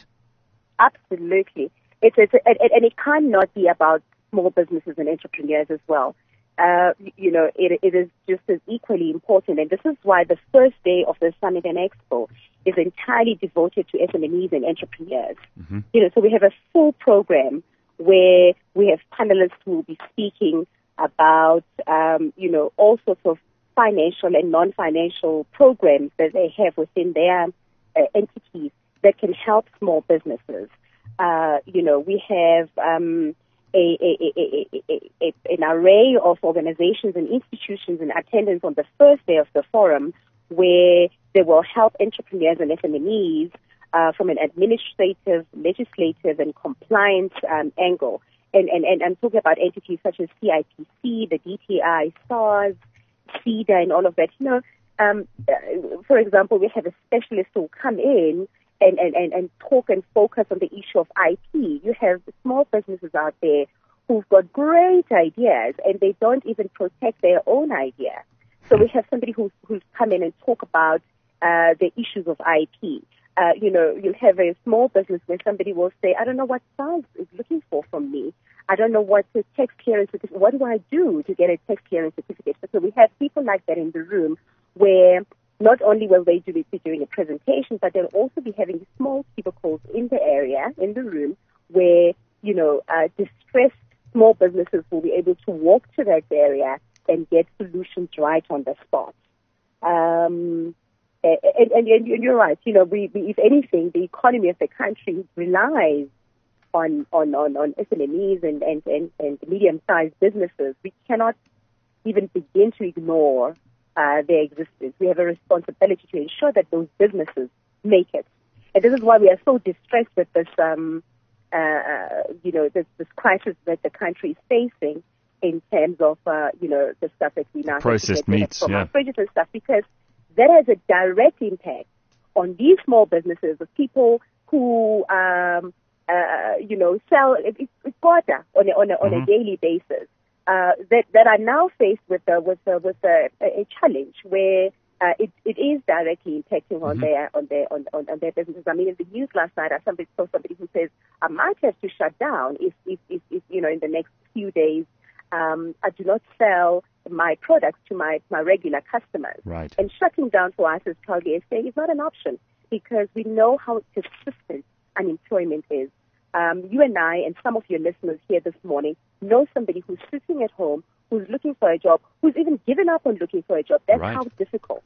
Absolutely. It's, it's, and, and it cannot be about small businesses and entrepreneurs as well. Uh, you know, it, it is just as equally important. And this is why the first day of the Summit and Expo is entirely devoted to S M Es and entrepreneurs. Mm-hmm. You know, so we have a full program where we have panelists who will be speaking about, um, you know, all sorts of financial and non-financial programs that they have within their uh, entities that can help small businesses. Uh, you know, we have um, a, a, a, a, a, an array of organizations and institutions in attendance on the first day of the forum where they will help entrepreneurs and S M Es uh, from an administrative, legislative, and compliance um, angle. And, and, and I'm talking about entities such as C I P C, the D T I, SARS, CEDA, and all of that. You know, um, uh, for example, we have a specialist who will come in and, and, and, and talk and focus on the issue of I P. You have small businesses out there who've got great ideas, and they don't even protect their own idea. So we have somebody who's, who's come in and talk about uh, the issues of I P. Uh, you know, you'll have a small business where somebody will say, I don't know what SARS is looking for from me. I don't know what the tax clearance certificate, what do I do to get a tax clearance certificate? So we have people like that in the room where not only will they do, be doing a presentation, but they'll also be having small cubicles in the area, in the room, where, you know, uh, distressed small businesses will be able to walk to that area and get solutions right on the spot. Um, and, and, and you're right. You know, we, we, if anything, the economy of the country relies on on, on, on S M Es and, and, and, and medium-sized businesses. We cannot even begin to ignore uh, their existence. We have a responsibility to ensure that those businesses make it. And this is why we are so distressed with this, um, uh, you know, this, this crisis that the country is facing in terms of, uh, you know, the stuff that we now Processed have to get meats, from yeah. our fridges and stuff, because that has a direct impact on these small businesses of people who, um, uh, you know, sell it's quota on a, on a, on Mm-hmm. a daily basis. Uh, that that are now faced with a, with a, with a, a challenge where uh, it it is directly impacting on Mm-hmm. their on their on, on, on their businesses. I mean, in the news last night, I somebody saw somebody who says I might have to shut down if if if, if you know in the next few days um, I do not sell my products to my my regular customers. Right. And shutting down for us as Proudly S A is not an option because we know how persistent unemployment is. Um, you and I and some of your listeners here this morning know somebody who's sitting at home, who's looking for a job, who's even given up on looking for a job. That's Right. how difficult.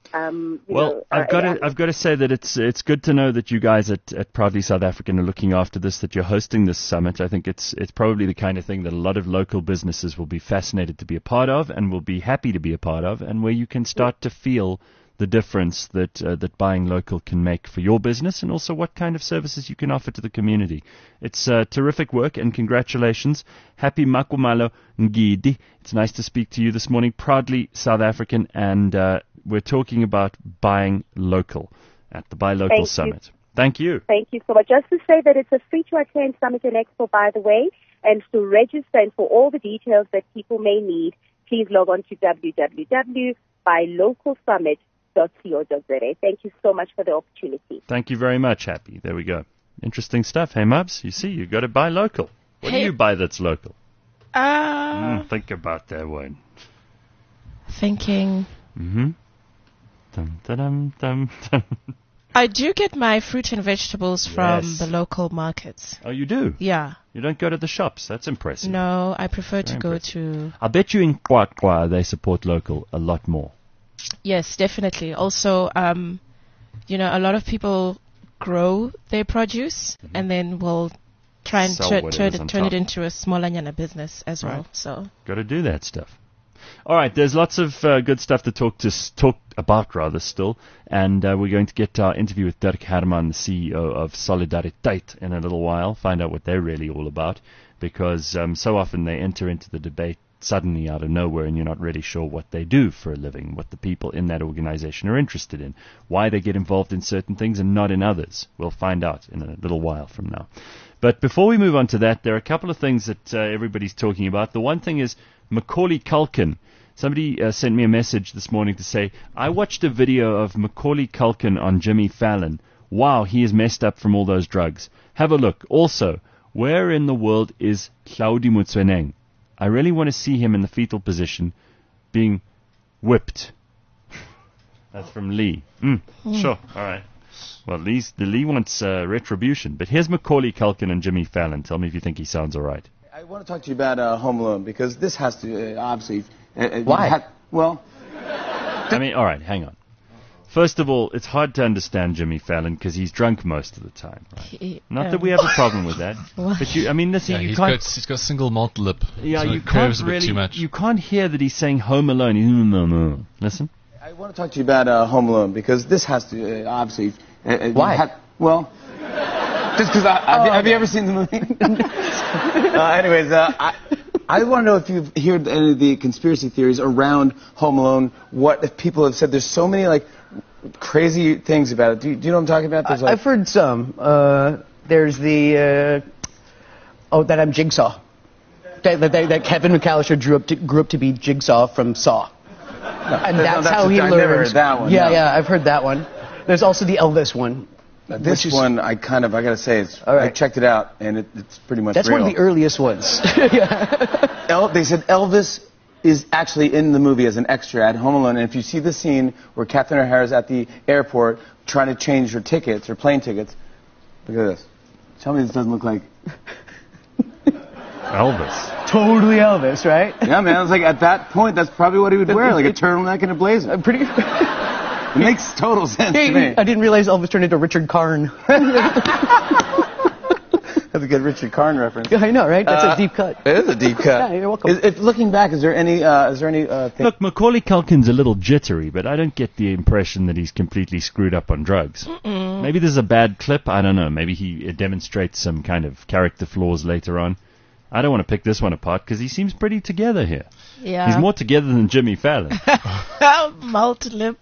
Um, you Well, know, I've uh, got uh, to I've got to say that it's it's good to know that you guys at, at Proudly South African are looking after this, that you're hosting this summit. I think it's it's probably the kind of thing that a lot of local businesses will be fascinated to be a part of and will be happy to be a part of, and where you can start to feel the difference that uh, that buying local can make for your business, and also what kind of services you can offer to the community. It's uh, terrific work, and congratulations. Happy Makumalo Ngidi. It's nice to speak to you this morning. Proudly South African, and uh, we're talking about buying local at the Buy Local Thank you. Summit. Thank you. Thank you so much. Just to say that it's a free to attend Summit and Expo, by the way, and to register and for all the details that people may need, please log on to w w w dot buy local summit dot co dot z a. Thank you so much for the opportunity. Thank you very much, Happy. There we go. Interesting stuff. Hey, Mubs, you see, you got to buy local. What Hey. do you buy that's local? Uh, Mm, think about that one. thinking. Mm-hmm. Dum, da-dum, dum, dum. I do get my fruit and vegetables from Yes. the local markets. Oh, you do? Yeah. You don't go to the shops. That's impressive. No, I prefer to Very go impressive. to. I bet you in Kwakwa they support local a lot more. Yes, definitely. Also, um, you know, a lot of people grow their produce mm-hmm. and then will try and tur- tur- it turn top. it into a smaller nyana business as right. well. So got to do that stuff. All right, there's lots of uh, good stuff to talk to s- talk about rather still, and uh, we're going to get our interview with Dirk Herman, the C E O of Solidariteit, in a little while. Find out what they're really all about, because um, so often they enter into the debate suddenly out of nowhere, and you're not really sure what they do for a living, what the people in that organization are interested in, why they get involved in certain things and not in others. We'll find out in a little while from now. But before we move on to that, there are a couple of things that uh, everybody's talking about. The one thing is Macaulay Culkin. Somebody uh, sent me a message this morning to say, I watched a video of Macaulay Culkin on Jimmy Fallon. Wow, he is messed up from all those drugs. Have a look. Also, where in the world is Hlaudi Motsoeneng? I really want to see him in the fetal position being whipped. That's from Lee. Mm, mm. Sure, all right. Well, Lee's, the Lee wants uh, retribution. But here's Macaulay Culkin and Jimmy Fallon. Tell me if you think he sounds all right. I want to talk to you about uh, Home Alone, because this has to, uh, obviously... Uh, Why? Ha- well... I mean, all right, hang on. First of all, it's hard to understand Jimmy Fallon because he's drunk most of the time. Right? He, Not um, that we have a problem with that. But you, I mean, listen, yeah, you he's can't... Got, he's got single malt lip. Yeah, so you it curves can't a bit really... too much. You can't hear that he's saying Home Alone. He's, mm, mm, mm. Listen. I want to talk to you about uh, Home Alone, because this has to, uh, obviously... Uh, Why? Ha- well... Just because I... Have, oh, you, have okay. you ever seen the movie? uh, anyways, uh, I... I want to know if you've heard any of the conspiracy theories around Home Alone. What if people have said? There's so many like crazy things about it. Do you, do you know what I'm talking about? There's, like, I've heard some. Uh, there's the uh, oh that I'm Jigsaw. That, that, that Kevin McAllister grew up to, grew up to be Jigsaw from Saw, no, and no, that's, that's how a, he I learned. never heard that one. Yeah, no. yeah, I've heard that one. There's also the Elvis one. This is, one, I kind of, I gotta say, it's, all right. I checked it out, and it, it's pretty much That's real. one of the earliest ones. yeah. El, they said Elvis is actually in the movie as an extra at Home Alone, and if you see the scene where Catherine O'Hara's at the airport trying to change her tickets, her plane tickets, look at this. Tell me this doesn't look like... Elvis. Totally Elvis, right? Yeah, man, I was like, at that point, that's probably what he would wear, like a turtleneck and a blazer. I'm pretty... It makes total sense hey, to me. I didn't realize Elvis turned into Richard Karn. That's a good Richard Karn reference. Yeah, I know, right? That's uh, a deep cut. It is a deep cut. Yeah, you're welcome. Is, if looking back, is there any? Uh, is there any? Uh, thing- Look, Macaulay Culkin's a little jittery, but I don't get the impression that he's completely screwed up on drugs. Mm-mm. Maybe this is a bad clip. I don't know. Maybe he uh, demonstrates some kind of character flaws later on. I don't want to pick this one apart because he seems pretty together here. Yeah. He's more together than Jimmy Fallon. Malt lip.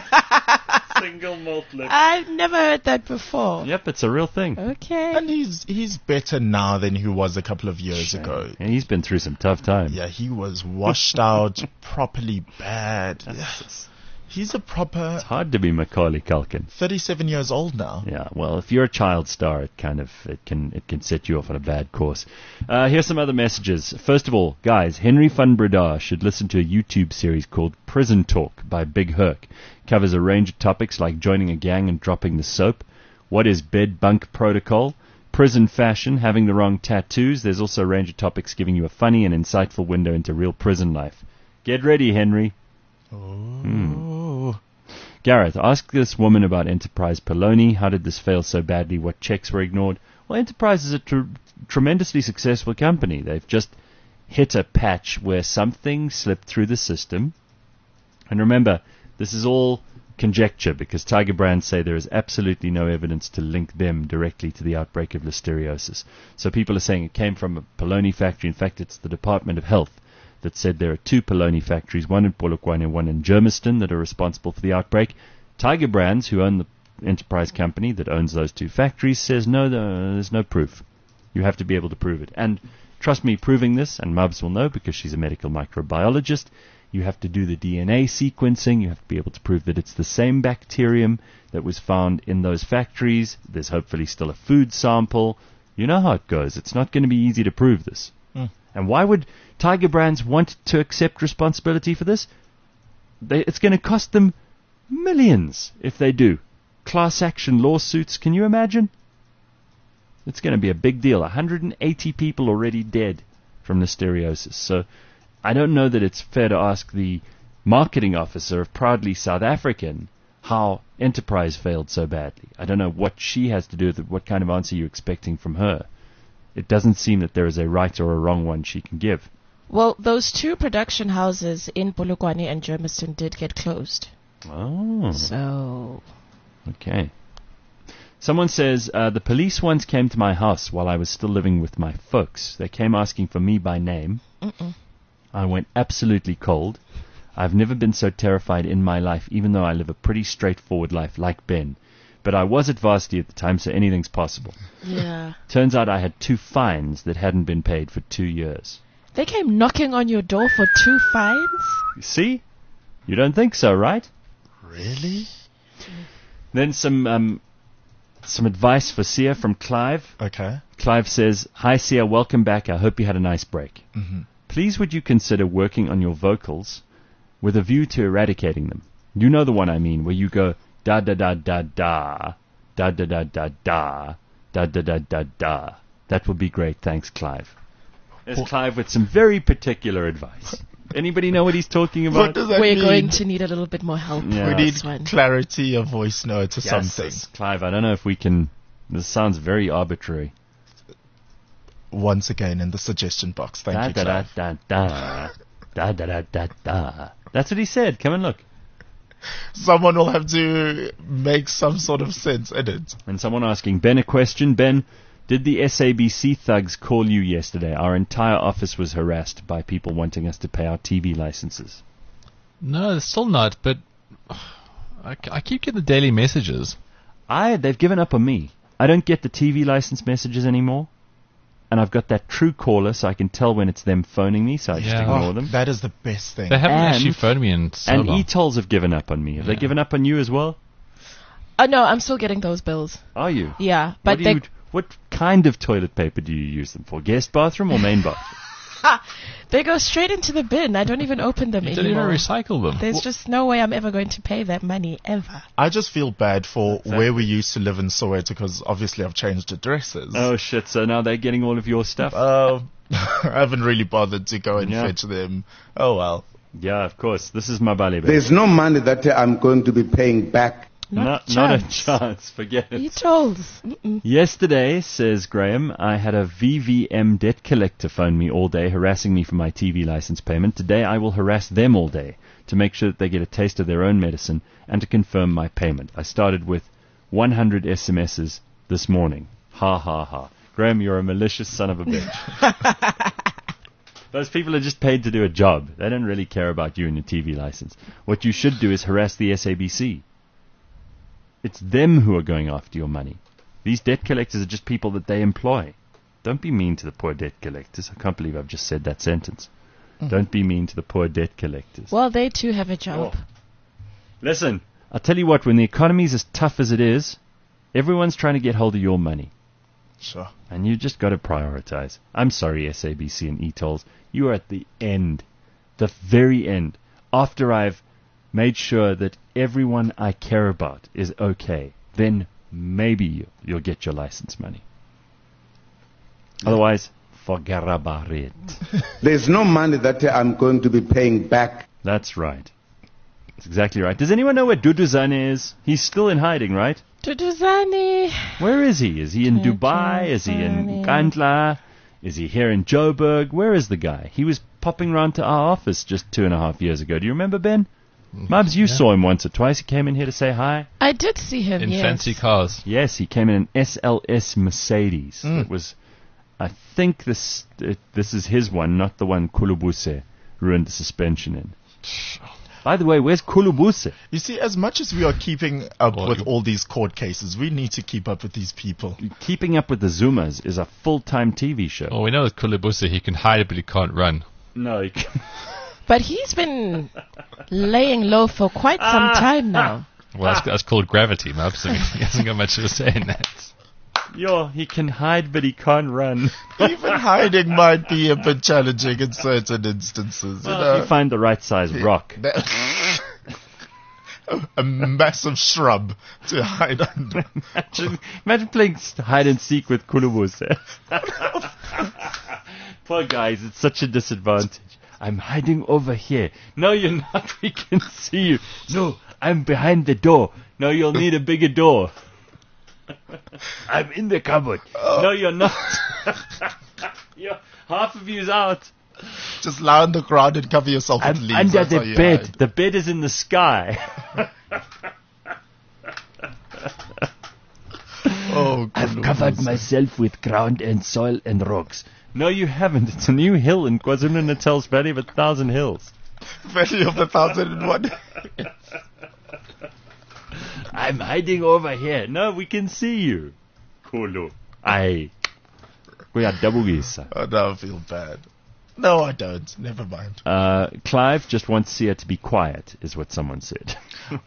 Single malt lip. I've never heard that before. Yep, it's a real thing. Okay. And he's he's better now than he was a couple of years Sure. ago. And he's been through some tough times. Yeah, he was washed out, properly bad. He's a proper It's hard to be Macaulay Culkin. thirty-seven years old now. Yeah, well, if you're a child star, it kind of it can it can set you off on a bad course. Uh, here's some other messages. First of all, guys, Henry van Breda should listen to a YouTube series called Prison Talk by Big Herc. Covers a range of topics like joining a gang and dropping the soap, what is bed bunk protocol, prison fashion, having the wrong tattoos. There's also a range of topics giving you a funny and insightful window into real prison life. Get ready, Henry. Oh. Hmm. Gareth, ask this woman about Enterprise Poloni. How did this fail so badly? What checks were ignored? Well, Enterprise is a tr- tremendously successful company. They've just hit a patch where something slipped through the system. And remember, this is all conjecture because Tiger Brands say there is absolutely no evidence to link them directly to the outbreak of listeriosis. So people are saying it came from a Poloni factory. In fact, it's the Department of Health that said there are two Poloni factories, one in Polokwane and one in Germiston, that are responsible for the outbreak. Tiger Brands, who own the enterprise company that owns those two factories, says no, there's no proof. You have to be able to prove it. And trust me, proving this, and Mubs will know because she's a medical microbiologist, you have to do the D N A sequencing. You have to be able to prove that it's the same bacterium that was found in those factories. There's hopefully still a food sample. You know how it goes. It's not going to be easy to prove this. Mm. And why would Tiger Brands want to accept responsibility for this? They, it's going to cost them millions if they do. Class action lawsuits, can you imagine? It's going to be a big deal. one hundred eighty people already dead from listeriosis. So I don't know that it's fair to ask the marketing officer of Proudly South African, how Enterprise failed so badly. I don't know what she has to do with it, what kind of answer you're expecting from her. It doesn't seem that there is a right or a wrong one she can give. Well, those two production houses in Polokwane and Germiston did get closed. Oh. So... Okay. Someone says, uh, the police once came to my house while I was still living with my folks. They came asking for me by name. Mm-mm. I went absolutely cold. I've never been so terrified in my life, even though I live a pretty straightforward life like Ben. But I was at varsity at the time, so anything's possible. Yeah. Turns out I had two fines that hadn't been paid for two years. They came knocking on your door for two fines? You see? You don't think so, right? Really? Then some um, some advice for Sia from Clive. Okay. Clive says, "Hi Sia, welcome back. I hope you had a nice break. Mm-hmm. Please would you consider working on your vocals with a view to eradicating them? You know the one I mean, where you go da da da da da, da da da da da, da da da da da. That would be great. Thanks, Clive." There's Clive with some very particular advice. Anybody know what he's talking about? What does that We're mean? going to need a little bit more help. Yeah. We with need this one. clarity, a voice note, or Yes, something. yes, Clive, I don't know if we can... This sounds very arbitrary. Once again in the suggestion box. Thank da, you, da, Clive. da, da, da, da, da, da, da. That's what he said. Come and look. Someone will have to make some sort of sense in it. And someone asking Ben a question. Ben, did the S A B C thugs call you yesterday? Our entire office was harassed by people wanting us to pay our T V licenses. No, still not, but I, I keep getting the daily messages. I They've given up on me. I don't get the T V license messages anymore. And I've got that true caller, so I can tell when it's them phoning me, so I just Yeah. ignore Oh, them. that is the best thing. They haven't And- actually phoned me in so And long. e-tolls have given up on me. Have they Yeah. given up on you as well? Oh, no, I'm still getting those bills. Are you? Yeah, but what, do they... you, what kind of toilet paper do you use them for? Guest bathroom or main bathroom? They go straight into the bin. I don't even open them You don't even anymore. recycle them. There's just no way I'm ever going to pay that money, ever. I just feel bad for Exactly. where we used to live in Soweto because obviously I've changed addresses. Oh shit, so now they're getting all of your stuff? Uh, I haven't really bothered to go and Yeah. fetch them. Oh well. Yeah, of course. This is my Bali. There's no money that I'm going to be paying back. Not, Not not a chance. chance. Forget it. E-tolls. Mm-mm. Yesterday, says Graham, I had a V V M debt collector phone me all day, harassing me for my T V license payment. Today, I will harass them all day to make sure that they get a taste of their own medicine and to confirm my payment. I started with one hundred S M Ses this morning. Ha ha ha. Graham, you're a malicious son of a bitch. Those people are just paid to do a job. They don't really care about you and your T V license. What you should do is harass the S A B C. It's them who are going after your money. These debt collectors are just people that they employ. Don't be mean to the poor debt collectors. I can't believe I've just said that sentence. Mm. Don't be mean to the poor debt collectors. Well, they too have a job. Oh. Listen, I'll tell you what, when the economy's as tough as it is, everyone's trying to get hold of your money. Sure. And you just got to prioritize. I'm sorry, S A B C and e-tolls. You are at the end. The very end. After I've made sure that everyone I care about is okay, then maybe you, you'll get your license money. Otherwise, forget about it. There's no money that I'm going to be paying back. That's right. That's exactly right. Does anyone know where Duduzane is? He's still in hiding, right? Duduzane. Where is he? Is he in Dubai? Is he in Kandla? Is he here in Joburg? Where is the guy? He was popping round to our office just two and a half years ago. Do you remember, Ben? Mubs, you Yeah. saw him once or twice. He came in here to say hi. I did see him, In yes. fancy cars. Yes, he came in an S L S Mercedes. Mm. It was, I think this it, this is his one, not the one Kulubuse ruined the suspension in. By the way, where's Kulubuse? You see, as much as we are keeping up Well, with you- all these court cases, we need to keep up with these people. Keeping Up with the Zumas is a full-time T V show. Well, we know with Kulibuse he can hide but he can't run. No, he can't. But he's been laying low for quite some time now. Well, that's, that's called gravity, Mubs. So he hasn't got much to say in that. Yo, he can hide, but he can't run. Even hiding might be a bit challenging in certain instances. Well, you know? if you find the right size rock. That- a massive shrub to hide under. Imagine, imagine playing s- hide and seek with Kulubuse. Poor guys, it's such a disadvantage. I'm hiding over here. No, you're not. We can see you. No, I'm behind the door. No, you'll need a bigger door. I'm in the cupboard. Oh. No, you're not. You're, half of you's out. Just lie on the ground and cover yourself I'm with leaves. under That's the how you bed. hide. The bed is in the sky. Oh, I've covered myself with ground and soil and rocks. No, you haven't. It's a new hill in KwaZulu-Natal's Valley of a Thousand Hills. Valley of the Thousand and One. I'm hiding over here. No, we can see you. Kulu. Aye. We are double-gisa. Oh, now I feel bad. No, I don't. Never mind. Uh, Clive just wants Sia to be quiet, is what someone said.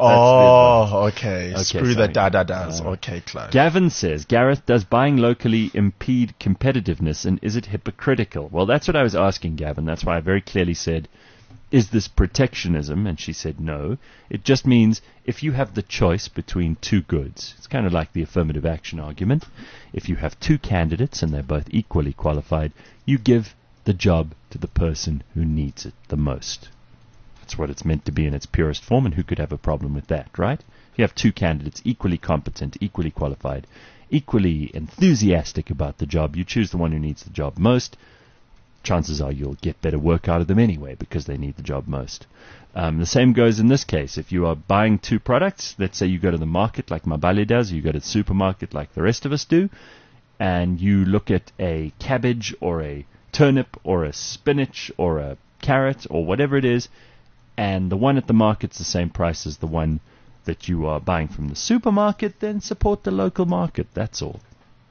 Oh, okay. Okay, Screw sorry. the da-da-das. Uh, okay, Clive. Gavin says, Gareth, does buying locally impede competitiveness and is it hypocritical? Well, that's what I was asking, Gavin. That's why I very clearly said, is this protectionism? And she said no. It just means if you have the choice between two goods, it's kind of like the affirmative action argument. If you have two candidates and they're both equally qualified, you give the job to the person who needs it the most. That's what it's meant to be in its purest form, and who could have a problem with that, right? If you have two candidates equally competent, equally qualified, equally enthusiastic about the job, you choose the one who needs the job most. Chances are you'll get better work out of them anyway because they need the job most. Um, the same goes in this case. If you are buying two products, let's say you go to the market like Mabale does, or you go to the supermarket like the rest of us do, and you look at a cabbage or a turnip or a spinach or a carrot or whatever it is, and the one at the market's the same price as the one that you are buying from the supermarket, then support the local market. That's all.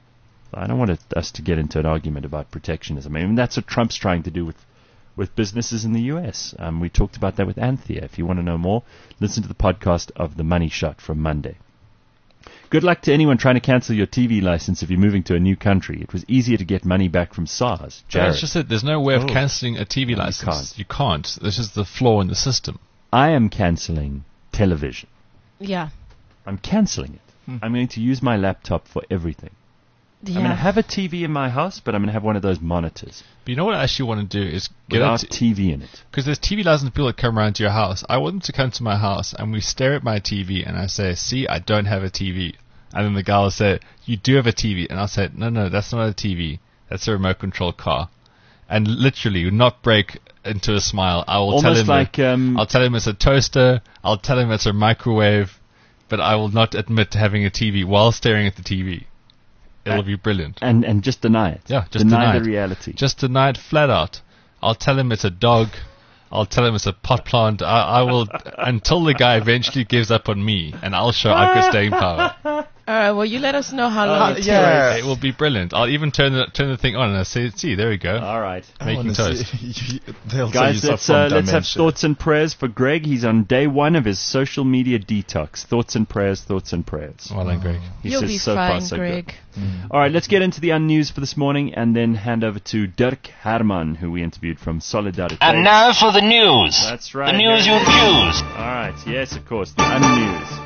I don't want it, us to get into an argument about protectionism. I mean, that's what Trump's trying to do with, with businesses in the U S. Um, we talked about that with Anthea. If you want to know more, listen to the podcast of The Money Shot from Monday. Good luck to anyone trying to cancel your T V license if you're moving to a new country. It was easier to get money back from SARS. Jared. That's just it. There's no way of Oh. cancelling a T V No, you license. You can't. This is the flaw in the system. I am cancelling television. Yeah. I'm cancelling it. Hmm. I'm going to use my laptop for everything. I'm Yeah. going to have a T V in my house, but I'm going to have one of those monitors But you know what I actually want to do is get without out T V in it. because there's T V license people that come around to your house. I want them to come to my house and we stare at my T V and I say, "See, I don't have a T V." And then the guy will say, "You do have a T V," and I'll say, "No, no, that's not a T V. That's a remote control car." And literally, not break into a smile. I will tell Almost him. like, that- um, I'll tell him it's a toaster. I'll tell him it's a microwave, but I will not admit to having a T V while staring at the T V. It'll be brilliant. And and just deny it. Yeah, just deny, deny the it. reality. Just deny it flat out. I'll tell him it's a dog. I'll tell him it's a pot plant. I, I will until the guy eventually gives up on me, and I'll show I've got staying power. All right. Well, you let us know how long Uh, it takes. yeah, it will be brilliant. I'll even turn the turn the thing on and I say, "See, there we go." All right, making toast. Guys, let's, uh, let's have thoughts and prayers for Greg. He's on day one of his social media detox. Thoughts and prayers, thoughts and prayers. Well done, Greg. He You'll says be so fine, far, so Greg. good. All right, let's get into the unnews for this morning and then hand over to Dirk Herman, who we interviewed from Solidarity. And now for the news. That's right. The news Here you it is. choose. All right, yes, of course, the unnews.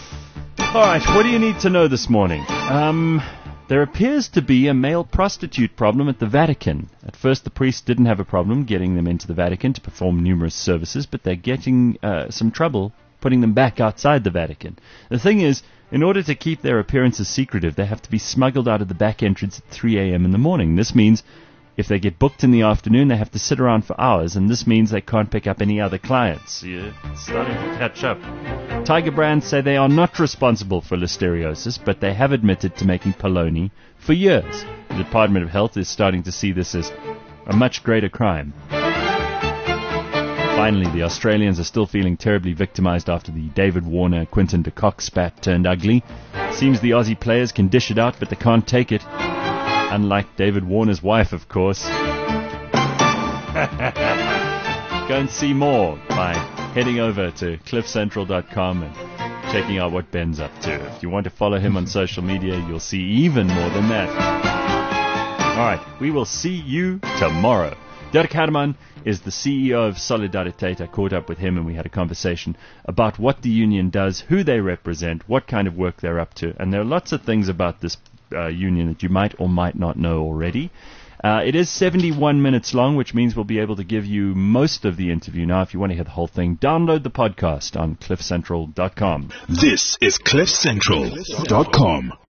All right, what do you need to know this morning? Um, there appears to be a male prostitute problem at the Vatican. At first, the priests didn't have a problem getting them into the Vatican to perform numerous services, but they're getting uh, some trouble putting them back outside the Vatican. The thing is, in order to keep their appearances secretive, they have to be smuggled out of the back entrance at three a.m. in the morning. This means if they get booked in the afternoon, they have to sit around for hours, and this means they can't pick up any other clients. Yeah, it's starting to catch up. Tiger Brands say they are not responsible for listeriosis, but they have admitted to making polony for years. The Department of Health is starting to see this as a much greater crime. Finally, the Australians are still feeling terribly victimized after the David Warner Quinton de Kock spat turned ugly. Seems the Aussie players can dish it out, but they can't take it. Unlike David Warner's wife, of course. Go and see more by heading over to cliff central dot com and checking out what Ben's up to. If you want to follow him on social media, you'll see even more than that. All right, we will see you tomorrow. Dirk Herman is the C E O of Solidariteit. I caught up with him and we had a conversation about what the union does, who they represent, what kind of work they're up to. And there are lots of things about this uh, union that you might or might not know already. Uh, it is seventy-one minutes long, which means we'll be able to give you most of the interview. Now, if you want to hear the whole thing, download the podcast on cliff central dot com. This is cliff central dot com.